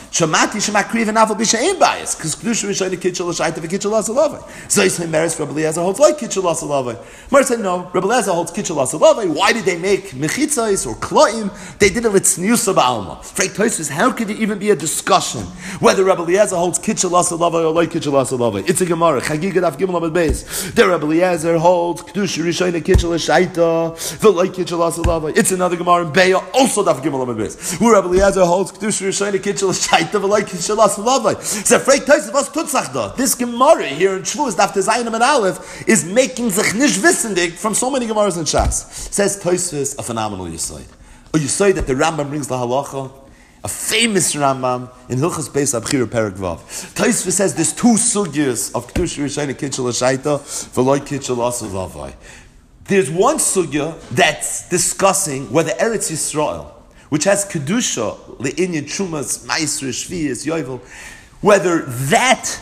[SPEAKER 1] Shamati shemakriv and afal b'shein bias, because kedusha rishayna kitchel l'shaita v'kitchel l'salavai. Zois meres Rabbi Eliezer holds like kitchel l'salavai. Mar said no. Rabbi Eliezer holds kitchel l'salavai. Why did they make mechitzos or kloim? They did it with tzniusa ba'alma. Freit Tosfos, how could there even be a discussion whether Rabbi Eliezer holds kitchel l'salavai or like kitchel l'salavai? It's a gemara. Chagiga daf gimel amud beis. The Rabbi Eliezer holds kedusha rishayna kitchel l'shaita v'like kitchel l'salavai. It's another gemara in Beya, also daf gimel amud beis. Where Rabbi Eliezer holds kedusha rishayna kitchel l'shaita v'like kitchel l'salavai. So freit Tosfos, was tutzach da? This gemara here in Shavuos daf Tezayim and Aleph is making sich nish wissendig from so many gemaras in Shas. Says Tosfos, a phenomenal yisoid. A yisoid that the Rambam brings the halacha, a famous Rambam in Hilchos Beis Abchira Perek Vav. Tosfos says there's two sugyas of kedusha rishayna kitchel l'shaita v'loi kitchel l'salavai. There's one sugya that's discussing whether Eretz Yisrael, which has kedusha le'inyan trumas ma'isra shviyas yovel, whether that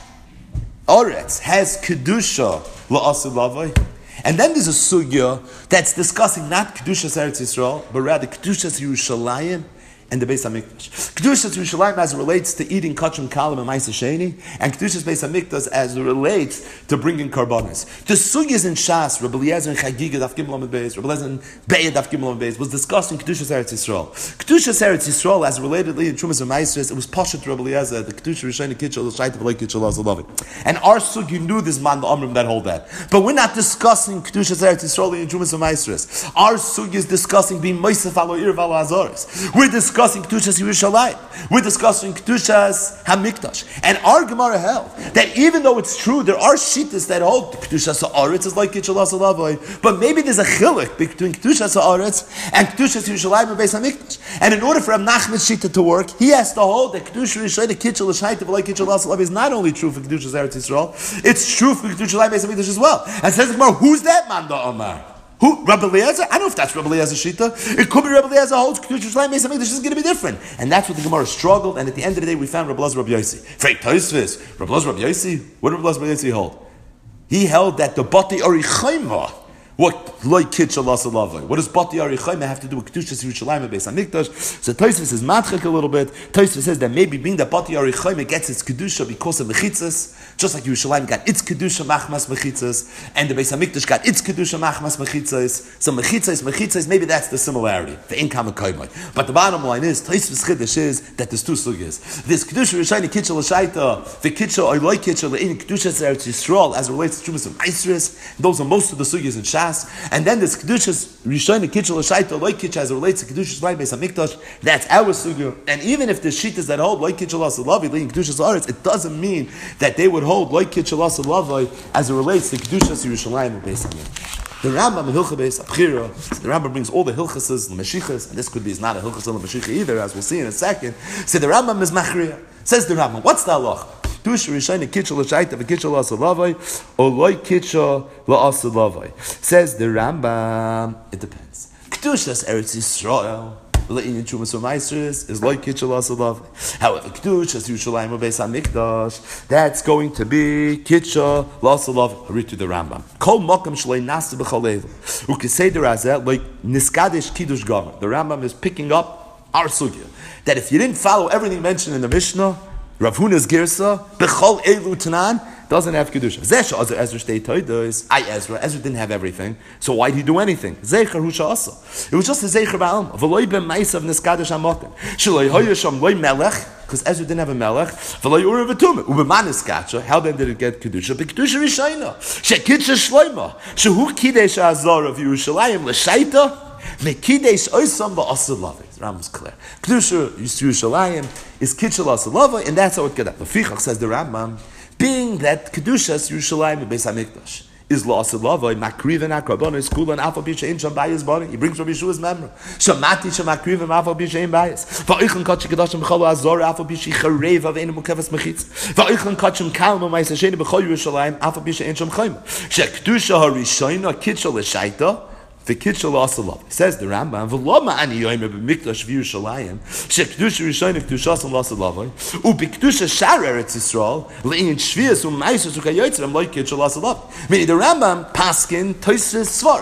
[SPEAKER 1] Oretz has kedusha la'asalavai. And then there's a sugya that's discussing not kedushas Eretz Yisrael, but rather kedushas Yerushalayim and the Beis Hamikdash. Kedushas Yerushalayim as it relates to eating kachim kalim and ma'aseh sheni, and kedushas Beis Hamikdash as it relates to bringing karbanos. The sugyas in Shas, Rabbi Eliezer and Chagiga daf gimel amud beis, Rabbi Eliezer and Beya daf gimel amud beis, was discussing kedushas Eretz Yisrael. Kedushas Eretz Yisrael as relatedly in Trumas and Ma'asros, it was pashat Rabbi Eliezer, the kedusha rishayna kitchel l'shaita v'loi kitchel l'salavai. And our sugya knew this man the Amrim that hold that. But we're not discussing kedushas Eretz Yisrael in Trumas and Ma'asros. Our sugya is discussing being moisef alo ir v'alo azoros. We're discussing Kedushas Yerushalayim. We're discussing Kedushas HaMikdash. And our Gemara held that even though it's true, there are shittas that hold Kedushas HaAretz is like Kitchel HaSalavai, but maybe there's a chilik between Kedushas HaAretz and Kedushas Yerushalayim and Beis HaMikdash. And in order for Rav Nachman's shita to work, he has to hold that Kedusha Rishayna Kitchel HaShaita like Kitchel HaSalavai is not only true for Kedushas Eretz Yisrael, it's true for Kedushas HaShalayim Beis HaMikdash as well. And says the Gemara, who's that man, the Omar? Who? Rabbi Eliezer? I don't know if that's Rabbi Eliezer's shita. It could be Rabbi Eliezer holds Kedusha Yerushalayim Beis HaMikdash is going to be different. And that's what the Gemara struggled, and at the end of the day we found Rabbi Eliezer Rabbi Yossi. Freit Tosfos, Rabbi Eliezer Rabbi Yossi? What did Rabbi Eliezer Rabbi Yossi hold? He held that the Bati Arichayma, what like Kitchel L'salavai? What does Bati Arichayma have to do with Kedushas Yerushalayim and Beis Hamikdash? So Tosfos is matchik a little bit. Tosfos says that maybe being that Bati Arichayma gets its Kedusha because of Mechitzas, just like Yerushalayim got its Kedusha Machmas Mechitzas, and the Beis Hamikdash got its Kedusha Machmas Mechitzas. So Mechitzas, maybe that's the similarity, the income of Kaimai. But the bottom line is, Tosfos Chiddush is that there's two sugyas. This Kedusha Yerushalayim Kitchel L'shaita, the Kitchel or like Kitchel in Kedushas Eretz Yisrael as it relates to Trumas and Ma'asros. Those are most of the sugyas in Shas. And then this Kedushas Rishayna Kitchel L'shaita like Kitchel as it relates to Kedushas Yerushalayim Beis Hamikdash. That's our sugya. And even if the shittas that hold like Kitchel L'salavi leading Kedushas Aretz, it doesn't mean that they would hold like Kitchel L'salavi as it relates to Kedushas Yerushalayim and Beis Hamikdash. The Rambam in Hilchos Beis Abchira, the Rambam brings all the Hilchos, the Meshichas, and this could be is not a Hilchos and a Meshicha either, as we'll see in a second. So the Rambam is Machriya. Says the Rambam, what's the halacha? Kedusha Rishayna Kitchel L'shaita v'Kitchel L'salavai, or like Kitchel L'salavai. Says the Rambam, it depends. Kedushas Eretz Yisrael Le'inyan Trumas U'Maasros is like Kitchel L'salavai. However, Kedushas Yerushalayim Beis Hamikdash, that's going to be Kitchel L'salavai. Read to the Rambam. Kol Makam Shlei Nasa B'Chol Eilu. We can say the Razeh like Niskadesh Kiddush Gamer. The Rambam is picking up our sugya that if you didn't follow everything mentioned in the Mishnah, Rav Huna's Girsa, B'chol Eilu Tanan, doesn't have Kedusha. Zesha Ezra Shtei Toidos. Ezra didn't have everything, so why did he do anything? Zecher Hu Sha'asa. It was just a Zecher Ba'alma. V'loi b'maisav niskadesh ha'mokim. Shaloi hoyasham loi melech, because Ezra didn't have a melech. V'loi ura v'tumah. U'b'man niskadesh. How then did it get Kedusha? B'Kedusha Rishayna. She'kidusha Shloima. She'hu kidesh ha'azor of Yerushalayim l'shaita. Mekidesh oisam ba'asalavi. Rambam's clear. Kedusha Yerushalayim is Kitchel L'salavai, and that's how it got up. The Fichach says the Rambam, being that Kedushas Yerushalayim and Beis Hamikdash is L'salavai, Makriven HaKarbonos Kulan Afal B'Shein Sham Bayis Bari. He brings Rabbi Yeshua's memory. Shamati Shamakriven Afal B'Shein Bayis. Va'ichan Kachim Kedashim B'Chol Azor Afal B'Shein Charev Aveinu Mukevas Mechitz. Va'ichan Kachim Kalm Ma'aseh Sheni B'Chol Yerushalayim Afal B'Shein Sham Chayim. She'Kedusha HaRishayna Kitchel L'shaita. The Kitchel L'salavai. Says the Rambam, V'loma ani yoyme b'mikdash v'Yerushalayim, she'kedusha rishayna kedushasan l'salavai, u'b'kedusha shar Eretz Yisrael, le'inyan shvius u'maisus u'kayotzim like Kitchel L'salavai. Meaning the Rambam paskin Tosfos svara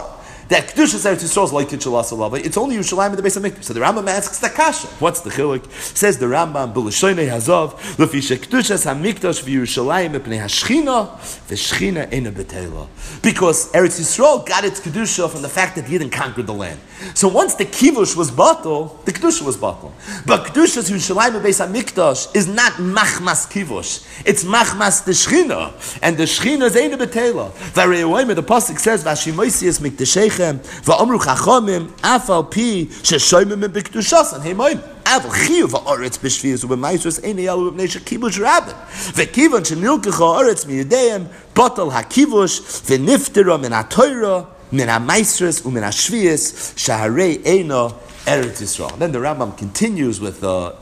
[SPEAKER 1] that Kedushas Eretz Yisrael is like Kitchelas Alavai. It's only Yerushalayim in the Beis HaMikdash. So the Rambam asks the kasha. What's the chiluk? Says the Rambam, B'Lashoinei Hazav, L'fi sheKedushas HaMikdash v'Yerushalayim mipnei HaShechina, v'Shechina eina b'teila. Because Eretz Yisrael got its Kedusha from the fact that Yidden conquered the land. So once the Kivush was batal, the Kedusha was batal. But Kedushas Yerushalayim Beis HaMikdash is not Machmas Kivush. It's Machmas the Shechina. And the Shechina is eina b'teila. The pasuk says, "Vashimoisias mikdashechem va'amru chachamim afal pi sheshoymim b'kedushasan heimoim aval chiyuv ha'aretz b'shvius u'b'maisros einei yalu b'nei shekibush rabin v'kivan shenilkecha ha'aretz miyadeim batal hakivush v'niftera min ha'toira min ha'maisros u'min ha'shvius shaharei eina Eretz Yisrael." Then the Rambam continues with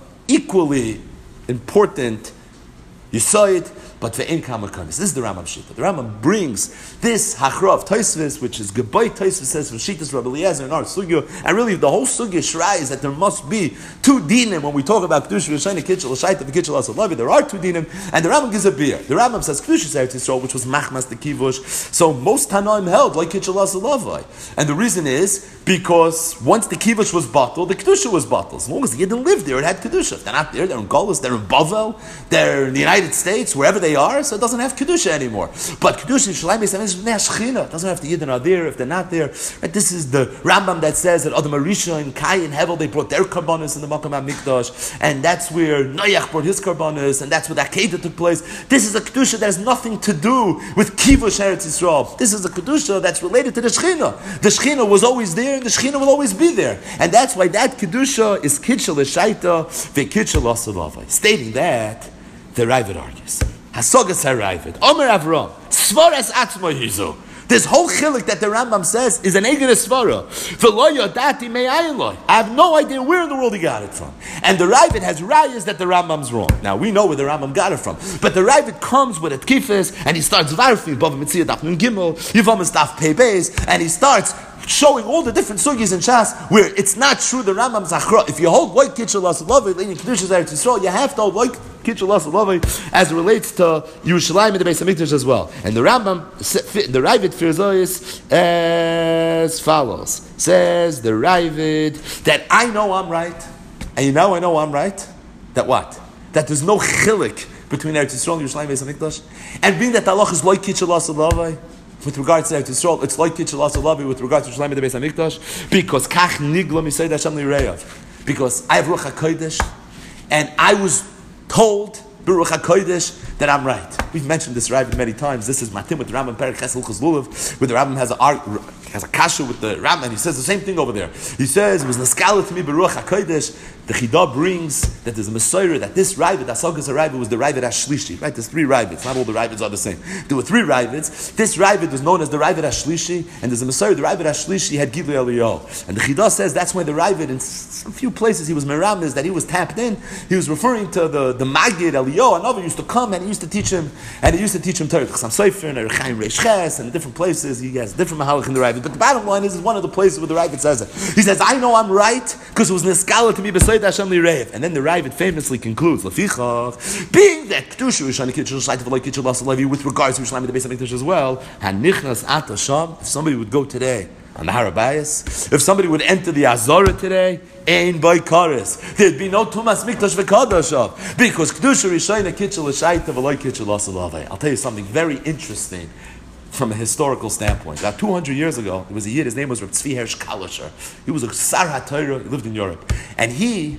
[SPEAKER 1] equally important yisoid. But ve'en kamakarnis. This is the Rambam Shita. The Rambam brings this hachra of Tosfos, which is Gebay Tosfos says from Shitas Rabbi Eliezer in our sugya, and really the whole sugya shrai is that there must be two dinim when we talk about Kedusha Rishayna Kitchel L'Shaita v'Kitchel Asalavi. There are two dinim, and the Rambam gives a beer. The Rambam says Kedusha Eretz Yisrael, which was Machmas the Kivush. So most Tanaim held like Kitchel Asalavi, and the reason is because once the Kivush was bottled, the Kedusha was bottled. As long as the Yidden lived there, it had Kedusha. If they're not there, they're in Golis, they're in Bavel, they're in the United States, wherever they are, so it doesn't have Kedusha anymore. But Kedusha Yerushalayim is Shechina. It doesn't have the Yidden are there if they're not there. Right? This is the Rambam that says that Adam Arisha and Kai and Hevel, they brought their karbanos in the Makam HaMikdash, and that's where Noach brought his karbanos, and that's where the Akedah took place. This is a Kedusha that has nothing to do with Kivush Eretz Yisrael. This is a Kedusha that's related to the Shechina. The Shechina was always there, and the Shechina will always be there. And that's why that Kedusha is Kitchel L'Shaita ve'Kitchel Asalavi. Stating that, the Ravid argues. Hasogas HaRavid. Omer Avram. Svaras Atzmo Yizu. This whole chilik that the Rambam says is an Eged Svara. V'lo yodati me'ayin lo. I have no idea where in the world he got it from. And the Ravid has rayas that the Rambam's wrong. Now we know where the Rambam got it from. But the Ravid comes with a tkifis and he starts varfi, Bava Mitzvah Daf Nun Gimel, Yivam Daf Pei Beis, and he starts showing all the different sugis in Shas where it's not true the Rambam's achra. If you hold like Kitchel Asalavi, then in Kedushas Eretz Yisrael, you have to hold like Kitchel Asalavi as it relates to Yerushalayim and the Beis HaMikdash as well. And the Rambam, the Ravid Firzois as follows. Says the Ravid that I know I'm right, and you know I know I'm right. That what? That there's no chilik between Eretz Yisrael and Yerushalayim and Beis HaMikdash, and being that the halach is like Kitchel Asalavi. With regards to Eretz Yisrael, it's like Kitchel Asalavi with regards to Yerushalayim and the Beis HaMikdash, because Kach Nigla Misayid Hashem Lireyav. Because I have Ruach HaKodesh, and I was told Baruch HaKodesh that I'm right. We've mentioned this Ravid many times. This is Matim with the Rambam Perek Ches Hilchos Lulav, where the Rambam has a kasha with the Rambam, and he says the same thing over there. He says it was Naskala to me Baruch HaKodesh. The Chidah brings that there's a Messiah, that this Ravid, Asagas Ravid, was the Ravid Ashlishi. Right? There's three Ravids. Not all the Ravids are the same. There were three Ravids. This Ravid was known as the Ravid Ashlishi, and there's a Messiah, the Ravid Ashlishi had Gilui Eliyahu. And the Chidah says that's why the Ravid, in some few places he was Meramis, that he was tapped in. He was referring to the Magid Eliyahu. Another used to come and he used to teach him, Torah. Chasam Sofer and Rechaim Reish Ches, and in different places he has different Mahalach in the Ravid. But the bottom line is one of the places where the Ravid says it. He says, I know I'm right because it was Niskala to me B'Sayid Hashem Lireyev. And then the Ravid famously concludes, Lefichach, being that Kedusha Rishayna Kitchel L'Shaita v'lo Kitchel Asalavi with regards to Yerushalayim and the Beis HaMikdash as well, Hanichnas Ata Sham, if somebody would go today on the Har HaBayis, if somebody would enter the Azorah today, Ein Boi Kares, there'd be no Tumas Mikdash v'Kadashav, because Kedusha Rishayna Kitchel L'Shaita v'lo Kitchel Asalavi. I'll tell you something very interesting from a historical standpoint. About 200 years ago, there was a Yid, his name was Reb Tzvi Hersh Kalisher. He was a Sar HaTorah, he lived in Europe. And he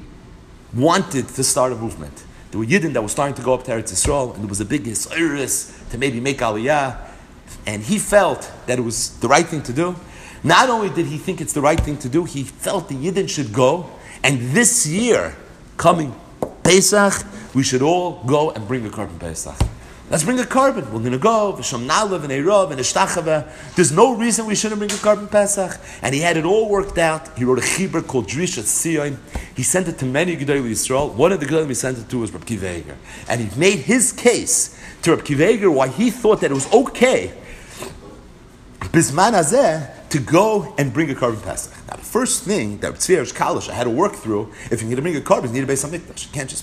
[SPEAKER 1] wanted to start a movement. There were Yidden that were starting to go up to Eretz Yisrael, and there was a big Yisraelis to maybe make Aliyah, and he felt that it was the right thing to do. Not only did he think it's the right thing to do, he felt the Yidden should go, and this year, coming Pesach, we should all go and bring a Korban Pesach. Let's bring a carbon. We're going to go. V'sham nalav and eirav and eshtachava. There's no reason we shouldn't bring a carbon Pesach. And he had it all worked out. He wrote a chibur called Drishat Sion. He sent it to many Gedolei Yisrael. One of the Gedolim he sent it to was Reb Kiva Eiger. And he made his case to Reb Kiva Eiger why he thought that it was okay Bisman Hazeh to go and bring a carbon Pesach. Now the first thing that Tzvi Kalisha had to work through, if you're going to bring a carbon, you need a Beis HaMikdash. You can't just bring it.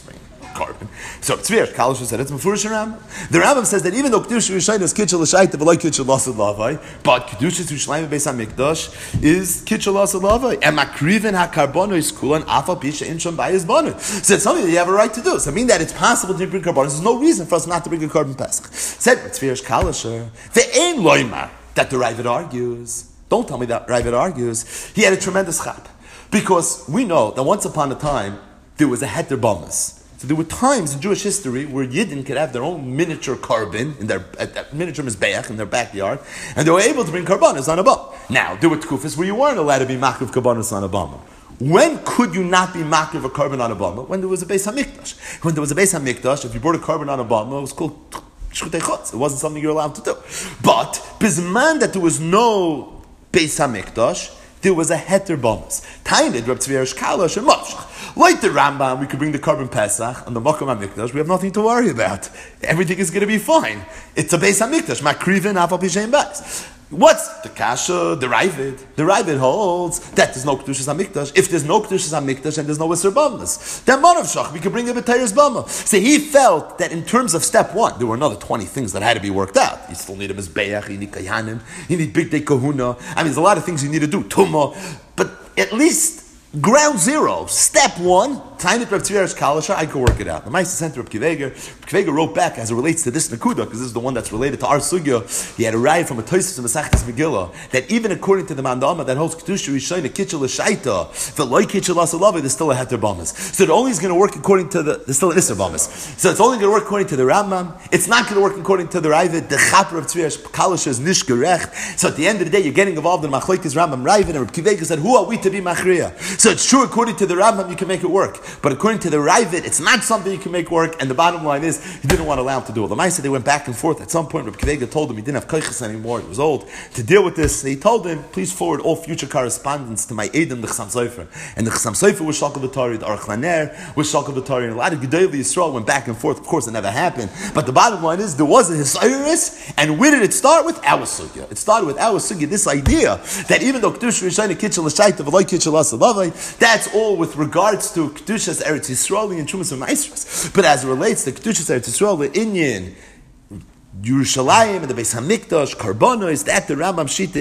[SPEAKER 1] carbon. So Tzvir Kalisha said it's Mefurish Rambam. The Rambam says that even though Kedusha Rishayna is Kitchel L'Shaita v'loi Kitchel L'Asad Lavai, but Kedusha Yerushalayim Beis HaMikdash is Kitchel L'Asad Lavai. And Makriven HaKarbono is Kulan Afa Pisha Inshon Bayis Banu. So it's something that you have a right to do. So I mean that it's possible to bring Karbonos. There's no reason for us not to bring a Karban Pesach. Said Tzvir Kalisha, Ve'ein Loimar, that the Ravid argues. Don't tell me that Ravid argues. He had a tremendous chap. Because we know that once upon a time, there was a heter bamas. So there were times in Jewish history where Yidden could have their own miniature carbon in their miniature mizbeach in their backyard, and they were able to bring karbanos on a bama. Now there were tkufas where you weren't allowed to be makriv karbanos on a bama. When could you not be makriv a carbon on a bama? When there was a Beis Hamikdash. When there was a Beis Hamikdash, if you brought a carbon on a bama, it was called shchutei chutz. It wasn't something you're allowed to do. But bisman that there was no Beis Hamikdash, there was a heter bamas. Tainid Reb Tzvi Kalash and Moshe. Like the Rambam, we could bring the carbon Pesach on the Makom HaMikdash. We have nothing to worry about. Everything is going to be fine. It's a Beis HaMikdash. Makrivin Afal Pishein Beis. What's the kasha? The Ravid. The Ravid holds that there's no Kedushas HaMikdash. If there's no Kedushas HaMikdash and there's no Isser Bamas, then Manav Shach, we could bring a B'Teiris Bama. So he felt that in terms of step one, there were another 20 things that had to be worked out. You still need a Mizbeach, you need Kayanim, you need Big Day Kahuna. I mean, there's a lot of things you need to do. Tumah. But at least ground zero, step one, time it Reb Tzvi Kalisha, I could work it out. The Ma'aseh Center of Kiveger wrote back as it relates to this Nakuda, because this is the one that's related to our Sugya. He had a raya from a Tosfos and Masechtas Megillah that even according to the Mandama that holds Kedusha Rishayna Kitchel L'Shaita, the Loi Kitchel L'Asalav, there's still a Heter Bamas. So it only is going to work according to there's still an Isser Bamas. So it's only going to work according to the Rambam. It's not going to work according to the Ravid. The Chaper of Tzvi Kalisha is Nish Gerecht. So at the end of the day, you're getting involved in Machlokes Rambam Ravid, and Reb Kiveger said, who are we to be Machriya? So it's true according to the Rambam you can make it work, but according to the Ravid it's not something you can make work. And the bottom line is he didn't want to allow him to do it. The Ma'aseh, they went back and forth. At some point Reb Kiveger told him he didn't have koiches anymore, he was old to deal with this. He told him, please forward all future correspondence to my Eidim the Chassam Sofer. And the Chassam Sofer was Shakal B'Tari, the Aruch LaNer was Shakal B'Tari, and a lot of Gedolei Yisrael went back and forth. Of course it never happened, but the bottom line is there was a Hisairis. And where did it start with? Our Sugya. It started with our Sugya, this idea that even though Kedush Rishayna Kitchel L'Shaita V'loi Kitchel L'Asalav, that's all with regards to Kedushas Eretz Yisrael and Trumas and Ma'asros. But as it relates to Kedushas Eretz Yisrael, the Inyan, Yerushalayim and the Beis Hamikdash, Karbonos, that the Rambam Shita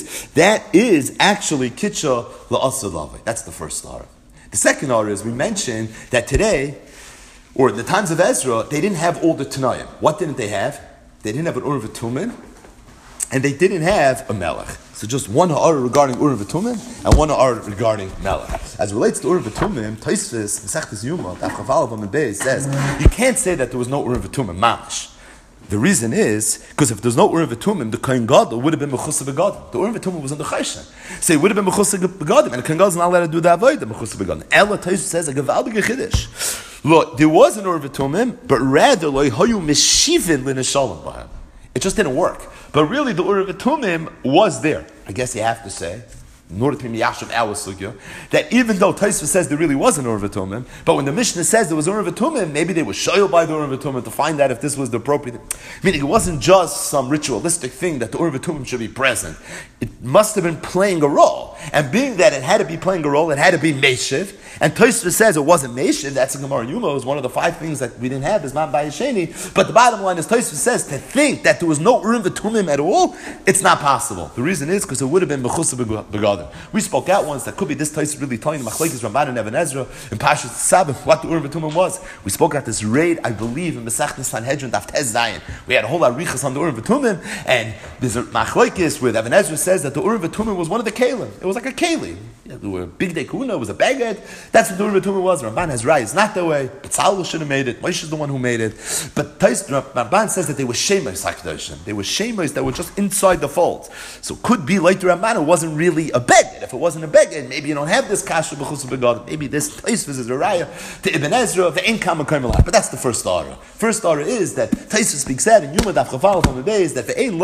[SPEAKER 1] is actually Kitcha L'Asalav. That's the first star. The second order is we mentioned that today, or in the times of Ezra, they didn't have all the Tanayim. What didn't they have? They didn't have an Ur V'Tumin, and they didn't have a Melech. So just one ha'ara regarding Ur V'Tumim and one ha'ara regarding Melech. As it relates to Ur V'Tumim, Tosfos, Masechtas Yuma, Daf Chav Aleph Amud Beis says, you can't say that there was no Ur V'Tumim, mamash. The reason is, because if there's no Ur V'Tumim, the Kohen Gadol would have been Mechusa B'Gadim. The Ur V'Tumim was in the Chayshan. So it would have been Mechusa B'Gadim, and the Kohen Gadol is not allowed to do the Avodah, Mechusa B'Gadim. Ella Tosfos says, a Gevaldige Chiddush. Look, there was an Ur V'Tumim, but rather, Lo Hayu Meshivin L'Neshalom B'Hem. It just didn't work. But really, the Ur V'Tumim was there. I guess you have to say, in order to be miyashav our sugya, that even though Tosfos says there really was an Ur V'Tumim, but when the Mishnah says there was Ur V'Tumim, maybe they were shoyal by the Ur V'Tumim to find out if this was the appropriate. Meaning it wasn't just some ritualistic thing that the Ur V'Tumim should be present. It must have been playing a role. And being that it had to be playing a role, it had to be Meshiv. And Tosfos says it wasn't Meshiv. That's in Gemara Yuma. It was one of the 5 things that we didn't have, is Man Bayasheni. But the bottom line is Tosfos says to think that there was no Ur V'Tumim at all, it's not possible. The reason is because it would have been Mechusa B'Gadim. We spoke out once that could be this Tosfos really telling the Machlokes Ramban and Even Ezra in Pashas Sabbath what the Ur V'Tumim was. We spoke out this raid, I believe, in Masechtas Sanhedrin Daf Tez Zayin. We had a whole lot of riches on the Ur V'Tumim, and there's a Machlokes where Even Ezra says that the Ur V'Tumim was one of the Kalim. It was like a Kali. There were big day kuna, it was a baguette. That's what the Ur V'Tumim was. Ramban has right. It's not that way. Betzalel should have made it. Moshe is the one who made it. But Ramban says that they were shemos HaKadoshim. They were shemos that were just inside the fold. So it could be like the Ramban, it wasn't really a baguette. If it wasn't a baguette, maybe you don't have this kasha b'chus b'gad. Maybe this Tosfos is a raya to Ibn Ezra, the Ein Kama Kaimalai. But that's the first order. First order is that Tosfos speaks out in Yuma Daf Chav from the days that the Ein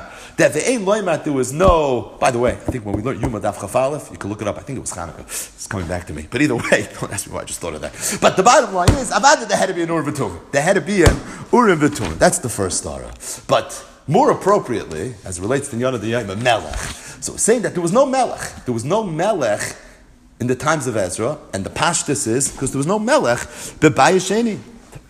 [SPEAKER 1] Loimar, there was no. By the way, I think when we learned Yuma Daf Chav, you can look it up. I think it was Hanukkah. It's coming back to me. But either way, don't ask me why I just thought of that. But the bottom line is, Avada, there had to be an Ur V'Tumim. There had to be an Ur V'Tumim. That's the first order. But more appropriately, as it relates to Yonah D'Yayim, a Melech. So saying that there was no Melech. There was no Melech in the times of Ezra, and the Pashtus is, because there was no Melech, B'Bayasheni.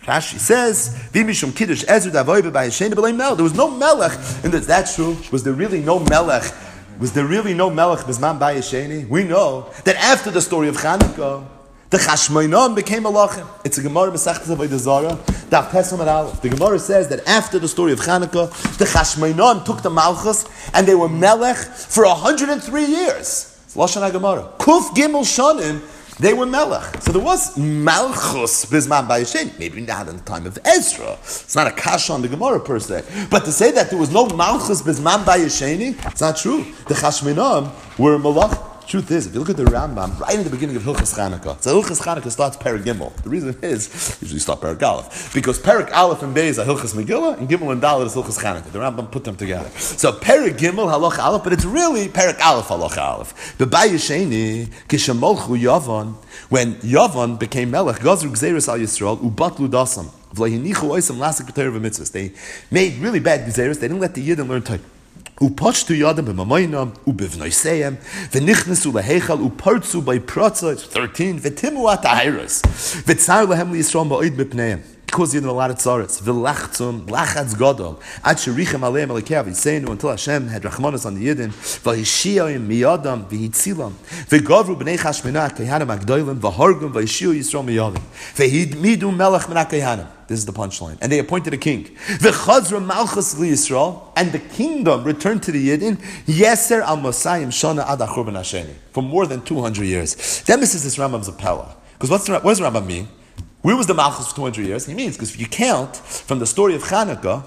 [SPEAKER 1] Rashi says, "V'mishum kiddush Ezra davoybe b'Yasheni b'leim melech." There was no melech in this. That's true. Was there really no melech? Was there really no melech b'zman b'Yasheni? We know that after the story of Chanukah, the Chashmonaim became malachim. It's a Gemara Masechtas Avodah Zarah, Daf Tes Amud Aleph. The Gemara says that after the story of Chanukah, the Chashmonaim took the Malchus and they were melech for 103 years. It's Lashon HaGemara. Kuf Gimel Shanim, they were melech. So there was Malchus Bizman B'Yasheni. Maybe not in the time of Ezra. It's not a kasha on the Gemara per se. But to say that there was no Malchus Bizman B'Yasheni, it's not true. The Chashmonaim were melech. Truth is, if you look at the Rambam, right in the beginning of Hilchas Chanukah, so Hilchas Chanukah starts Perek Gimel. The reason is, usually start Perek Aleph, because Perek Aleph and Beis are Hilchas Megillah, and Gimel and Dalet is Hilchas Chanukah. The Rambam put them together. So Perek Gimel Halacha Aleph, but it's really Perek Aleph Halacha Aleph. The B'Yasheni, Kishamolchu Yavan, when Yavan became Melech, Gazru Gzeres Al Yisrael, Ubatlu Dasam, V'Layinichu Oisam Lasik B'Torah V'Mitzvahs. They made really bad Gzeres. They didn't let the Yidden learn Torah. Upachtu yadam b'mamayinam ubivnoiseyem v'nichnesu lehechal upartzu by protza 13 v'timu ataheiros v'tzar lehem liyisrael ma'od mipneim. Because you know a lot of tzaras, v'lachtzum lachatz gadol ad sherichem aleim alekei v'yiseinu until Hashem had rachmanos on the Yidden v'hishiyoim miyadam v'hitzilam v'gavru b'nei chashmenah kehanim agdoilim v'hargum v'hishiyu Yisrael miyadim v'hidmidu melech min kehanim. This is the punchline. And they appointed a king. V'chazra malchus liYisrael, and the kingdom returned to the Yidden, yeser al Mosayim shana ad achurban hasheni, for more than 200 years. Then this is this Rambam's appella. Because what does the Rambam mean? Where was the malchus for 200 years? He means, because if you count from the story of Chanukah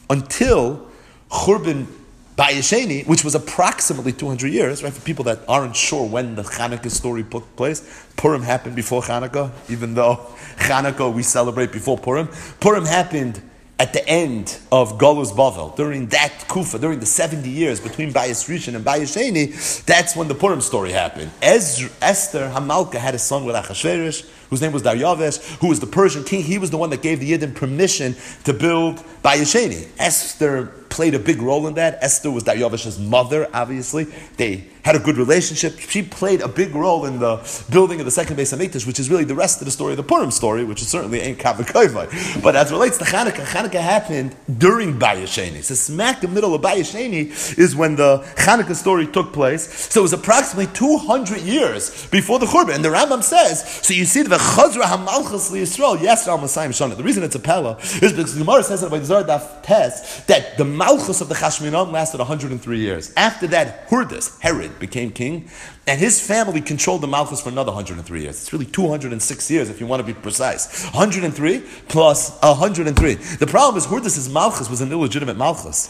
[SPEAKER 1] until Churban B'Yasheni, which was approximately 200 years, right? For people that aren't sure when the Chanukah story took place, Purim happened before Chanukah, even though Chanukah we celebrate before Purim. Purim happened at the end of Galus Bavel, during that Kufa, during the 70 years between Bayis Rishon and B'Yasheni. That's when the Purim story happened. Esther Hamalka had a son with Achashverosh, whose name was Daryavesh, who was the Persian king. He was the one that gave the Yidden permission to build B'Yasheni. Esther played a big role in that. Esther was Daryavesh's mother, obviously. They had a good relationship. She played a big role in the building of the second Beis Hamikdash, which is really the rest of the story of the Purim story, which is certainly ain't Kavakayvai. But as it relates to Chanukah, Chanukah happened during B'Yasheni. So smack in the middle of B'Yasheni is when the Chanukah story took place. So it was approximately 200 years before the Churban. And the Rambam says, so you see the Chazra HaMalchus LiYisrael, yes, Al Masayim Shana. The reason it's a Pella is because the Gemara says in the Zar Daf Tes that the Malchus of the Chashmonaim lasted 103 years. After that, Hurdas, Herod, became king, and his family controlled the Malchus for another 103 years. It's really 206 years if you want to be precise. 103 plus 103. The problem is Hurdas' Malchus was an illegitimate Malchus.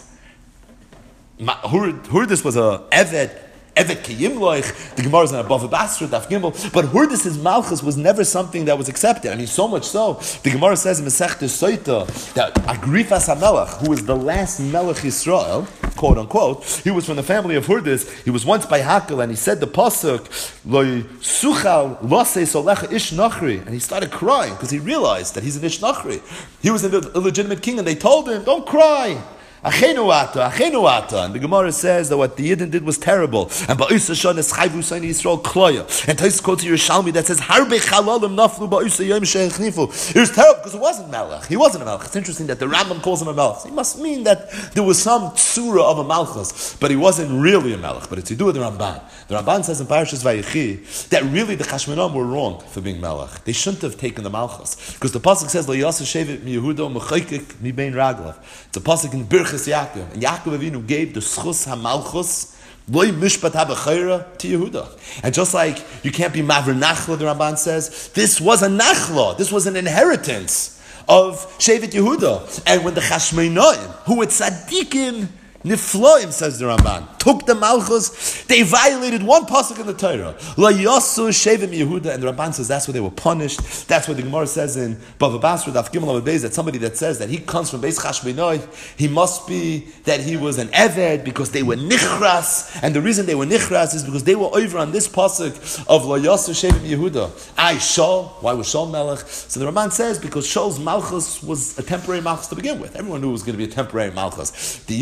[SPEAKER 1] Hurdas was a Evet Kiyimloich, the Gemara is in Abava Basra, Daf Gimel, but Hurdas' Malchus was never something that was accepted. I mean, so much so, the Gemara says in Masechta Soita that Agrifas HaMelech, who was the last Melech Yisrael, quote unquote, he was from the family of Hurdas. He was once by Hakel, and he said the pasuk, Loi Suchal Losei Solecha Ish Nachri, and he started crying because he realized that he's an Ish Nachri. He was an illegitimate king, and they told him, don't cry. Achenu ata. And the Gemara says that what the Yidden did was terrible. And Ba'usa Shon is Chayvu Saini Yisrael Kloya. And Tais quotes Yerushalmi that says, Harbe Chalalim Naflu Ba'usa Yom Sheichnifu. It was terrible because it wasn't Melech. He wasn't a Melech. It's interesting that the Rambam calls him a Melech. He must mean that there was some tsura of a Malchus, but he wasn't really a Melech. But it's to do with the Ramban. The Ramban says in Parashas Vayechi that really the Chashmonaim were wrong for being Melech. They shouldn't have taken the Malchus. Because the Pasuk says, Lo Yasa Shevet Mi Yehuda Mechaykik Mi Bein Raglav. It's a Pasuk in Birchas Yaakov. And Yaakov Avinu gave the Schus HaMalchus Loi Mishpat HaBechayra to Yehuda. And just like you can't be Mavr Nachla, the Ramban says, this was a Nachla. This was an inheritance of Shevet Yehuda. And when the Chashmonaim, who were tzaddikim, Nifloim, says the Ramban, took the Malchus, they violated one pasuk in the Torah. La Yasu Shevim Yehuda, and the Ramban says that's where they were punished. That's what the Gemara says in Bava Basra, Daf Gimel Amud Beis, that somebody that says that he comes from Beis Chashmonaim, he must be that he was an Eved because they were Nichras, and the reason they were Nichras is because they were over on this pasuk of La Yasu Shevim Yehuda. Shaul, why was Shaul Melech? So the Ramban says because Shaul's Malchus was a temporary Malchus to begin with. Everyone knew it was going to be a temporary Malchus. The Yidden were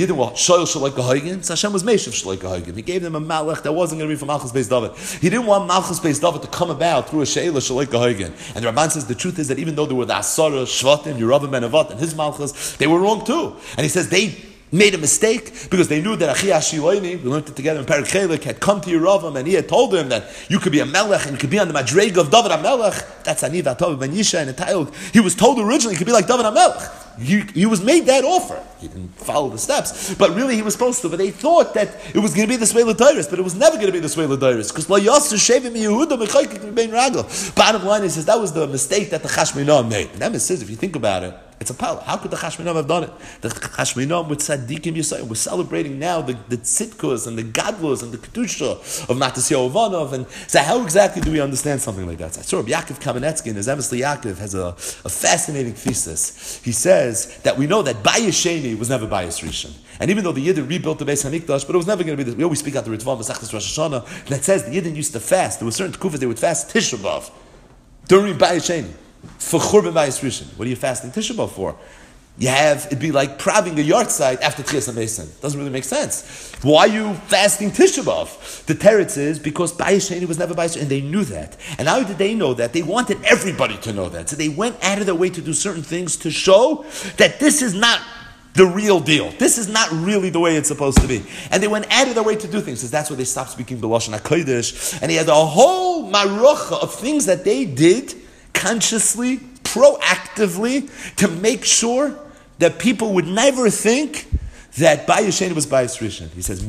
[SPEAKER 1] Shoyl Shalai Kahagan, so Hashem was Meshav Shalai Kahagan. He gave them a Malach that wasn't going to be from Malchus Beis David. He didn't want Malchus Beis David to come about through a Sheila Shalai Kahagan. And the Ramban says the truth is that even though there were the Asara, Shvatim, Yeravim, and Avat, and his Malchus, they were wrong too. And he says they made a mistake because they knew that Achi Hashiloini, we learned it together in Perek Chelik, had come to Yeravim and he had told him that you could be a Melech and you could be on the Madrega of David HaMelech. That's Aniv Atov Ben Yisha and Etayog. He was told originally he could be like David HaMelech. He was made that offer. He didn't follow the steps, but really he was supposed to. But they thought that it was going to be the Svei L'Tairis, but it was never going to be the Svei L'Tairis because Lo Yasser Shevim Yehuda Mechaykik Bein Ragel. Bottom line is that was the mistake that the Chashminah made. And that says, if you think about it, it's a pal. How could the Chashminah have done it? The Chashminah with Tzaddikim Yisrael. We're celebrating now the tzitkus and the gadlus and the kedusha of Matisyahu Ivanov. And so, how exactly do we understand something like that? So I saw Yaakov Kamenetsky in his Emes Yaakov has a fascinating thesis. He says that we know that Bayis Sheni was never Bayis Rishon. And even though the Yidden rebuilt the Beis HaMikdash, but it was never going to be this. We always speak out the Ritva Masechtas Rosh Hashanah that says the Yidden used to fast. There were certain kufas they would fast Tisha B'Av during Bayis Sheni. For Churban Bayis Rishon. What are you fasting Tisha B'Av for? It'd be like praving a yard site after Tchias HaMesim. Doesn't really make sense. Why are you fasting Tisha B'Av? The teretz is because Bayis Sheni was never Bayis Sheni, and they knew that. And how did they know that? They wanted everybody to know that. So they went out of their way to do certain things to show that this is not the real deal. This is not really the way it's supposed to be. And they went out of their way to do things. So that's why they stopped speaking the Lashon HaKodesh. And he had a whole marocha of things that they did consciously, proactively, to make sure that people would never think that Bayis Sheni was Bayis Rishon. He says,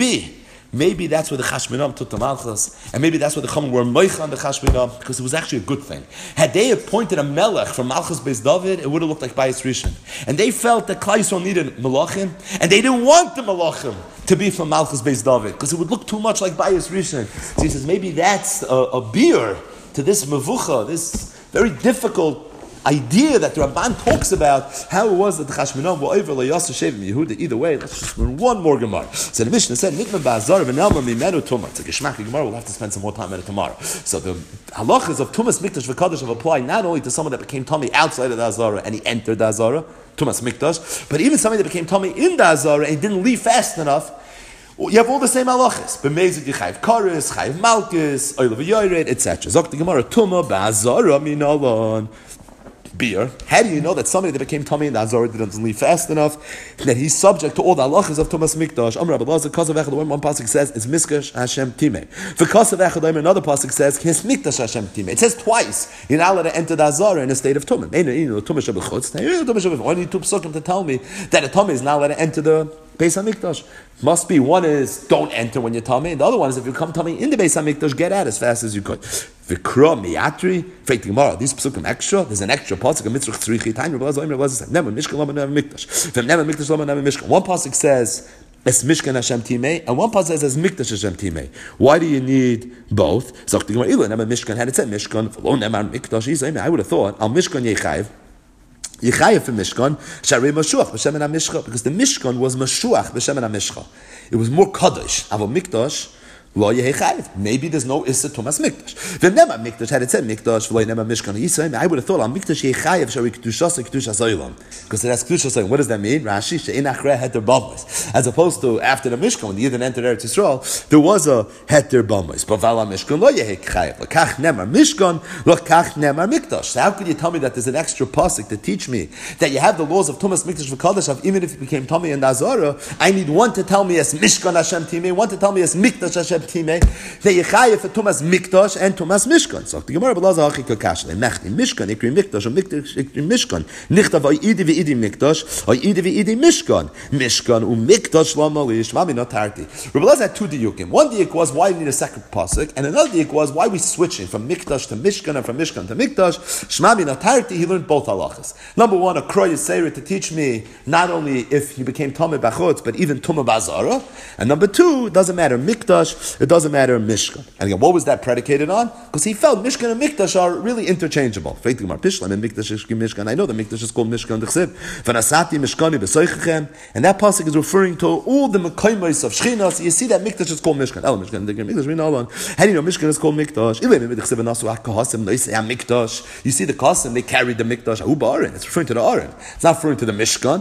[SPEAKER 1] maybe that's where the Chashminam took the Malchus, and maybe that's where the Chachamim were moich on the Chashminam, because it was actually a good thing. Had they appointed a Melech from Malchus Beis David, it would have looked like Bayis Rishon. And they felt that Klal Yisrael needed Melachim, and they didn't want the Melachim to be from Malchus Beis David, because it would look too much like Bayis Rishon. So he says, maybe that's a beer to this mevucha, this very difficult idea that the Ramban talks about how it was that the Chashminam were over Yasser Shevim Yehuda. Either way, let's just learn one more Gemara. So the Mishnah said, "Nitma ba'azar v'nelma mimenu tumah." It's a Geshmaki Gemara. We'll have to spend some more time on it tomorrow. So the halachas of Tumas Mikdash v'Kadosh have applied not only to someone that became tummy outside of the Azara and he entered the Azara, Tumas Mikdash, but even somebody that became tummy in the Azara and he didn't leave fast enough. You have all the same halachas. B'mezid yichayv kares, chayv malchus, oil v'yoyred, etc. Zok the Gemara tumah ba'azara minalon. Beer. How do you know that somebody that became tummy in the Azor didn't leave fast enough, that he's subject to all the halachas of Tumas Mikdash? Amr Rabbi Lazar, Kasav Echad, one pasuk says it's Miskash Hashem Timei. For Kasav Echad, another pasuk says His Mikdash Hashem Timei. It says twice you're not allowed to enter the Azor in a state of tumah. Only two psukim to tell me that a tummy is not allowed to enter the Beis HaMikdash. Must be one is don't enter when you're tummy, and the other one is if you come tummy in the Beis HaMikdash, get out as fast as you could. V'kra miyatri, fake the Gemara. These psukim extra. There's an extra pasuk. A mitzvah tzrichi time. Rabbi Lazar said, "Never mishkan lama never mikdash." From never mikdash lama never mishkan. One pasuk says es mishkan Hashem timei, and one pasuk says es mikdash Hashem timei. Why do you need both? So the Gemara, Ila never mishkan had it said mishkan. V'lo never mikdash. I would have thought al mishkan yechayv. Yechayev for Mishkan, Sharei Mashuach, B'Shem and HaMishcha, because the Mishkan was Mashuach, B'Shem and HaMishcha. It was more Kaddish. Avo Mikdash, Lo Yechayev. Maybe there's no Issa Tumas Mikdash. V'Nema Mikdash, had it said Mikdash, V'lo Nema Mishkan Yisrael, I would have thought, Al Mikdash Yechayev, Shari Kedushas, Kedushas Oilam. Because it has Kedushas Oilam. What does that mean? Rashi, She'in Achrei Heter Bamos. As opposed to after the Mishkan, when the Yidden entered Eretz Yisrael, there was a Heter Bamos. But Vala Mishkan, Lo Yechayev. L'kach Nemar Mishkan, L'kach Nemar Mikdash. So how could you tell me that there's an extra pasuk to teach me that you have the laws of Tumas Mikdash v'Kadosh, even if you became tummy in the Azara? I need one to tell me as Mishkan Hashem Timei, one to tell me as Mikdash Hashem Timei. They yechayev for Tumas Mikdash and Tumas Mishkan. So the Gemara B'Lazar Achik Kakash Lemechti Mishkan Ikri Mikdash and Mikdash Ikri Mishkan. Nichtav Oidi v'Idi Mikdash Oidi v'Idi Mishkan Mishkan uMikdash Lamalish Mami Notarti. Rabbi B'Lazar had two diukim. One diuk was why we need a second pasuk, and another diuk was why we switching from Mikdash to Mishkan and from Mishkan to Mikdash. Shmami Notarti. He learned both halachas. Number one, a Kroy Yisera to teach me not only if you became Tumah Bachutz, but even Tumah Bazara. And number two, it doesn't matter Mikdash it doesn't matter Mishkan. And again, what was that predicated on? Because he felt Mishkan and Mikdash are really interchangeable. I know the Mikdash is called Mishkan Mishkani, and that pasuk is referring to all the Mekayimos of Shechina. So you see that Mikdash is called Mishkan. How do you know Mishkan is called Mikdash? You see the Qasim, they carried the Mikdash. It's referring to the Aron. It's not referring to the Mishkan.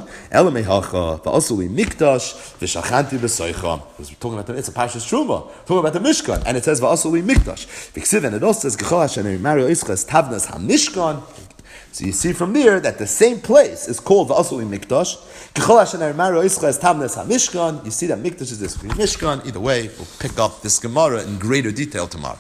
[SPEAKER 1] Mikdash v'shachanti b'soicha. We're talking about it's a Parshas Truma. Talking about the Mishkan, and it says v'asuli Mikdash. And it also says Gechol Hashem Mario Ischas Tavnas HaMishkan. So you see from there that the same place is called v'asuli Mikdash. Gechol Hashem Mario Ischas Tavnas HaMishkan. You see that Mikdash is this Mishkan. Either way, we'll pick up this Gemara in greater detail tomorrow.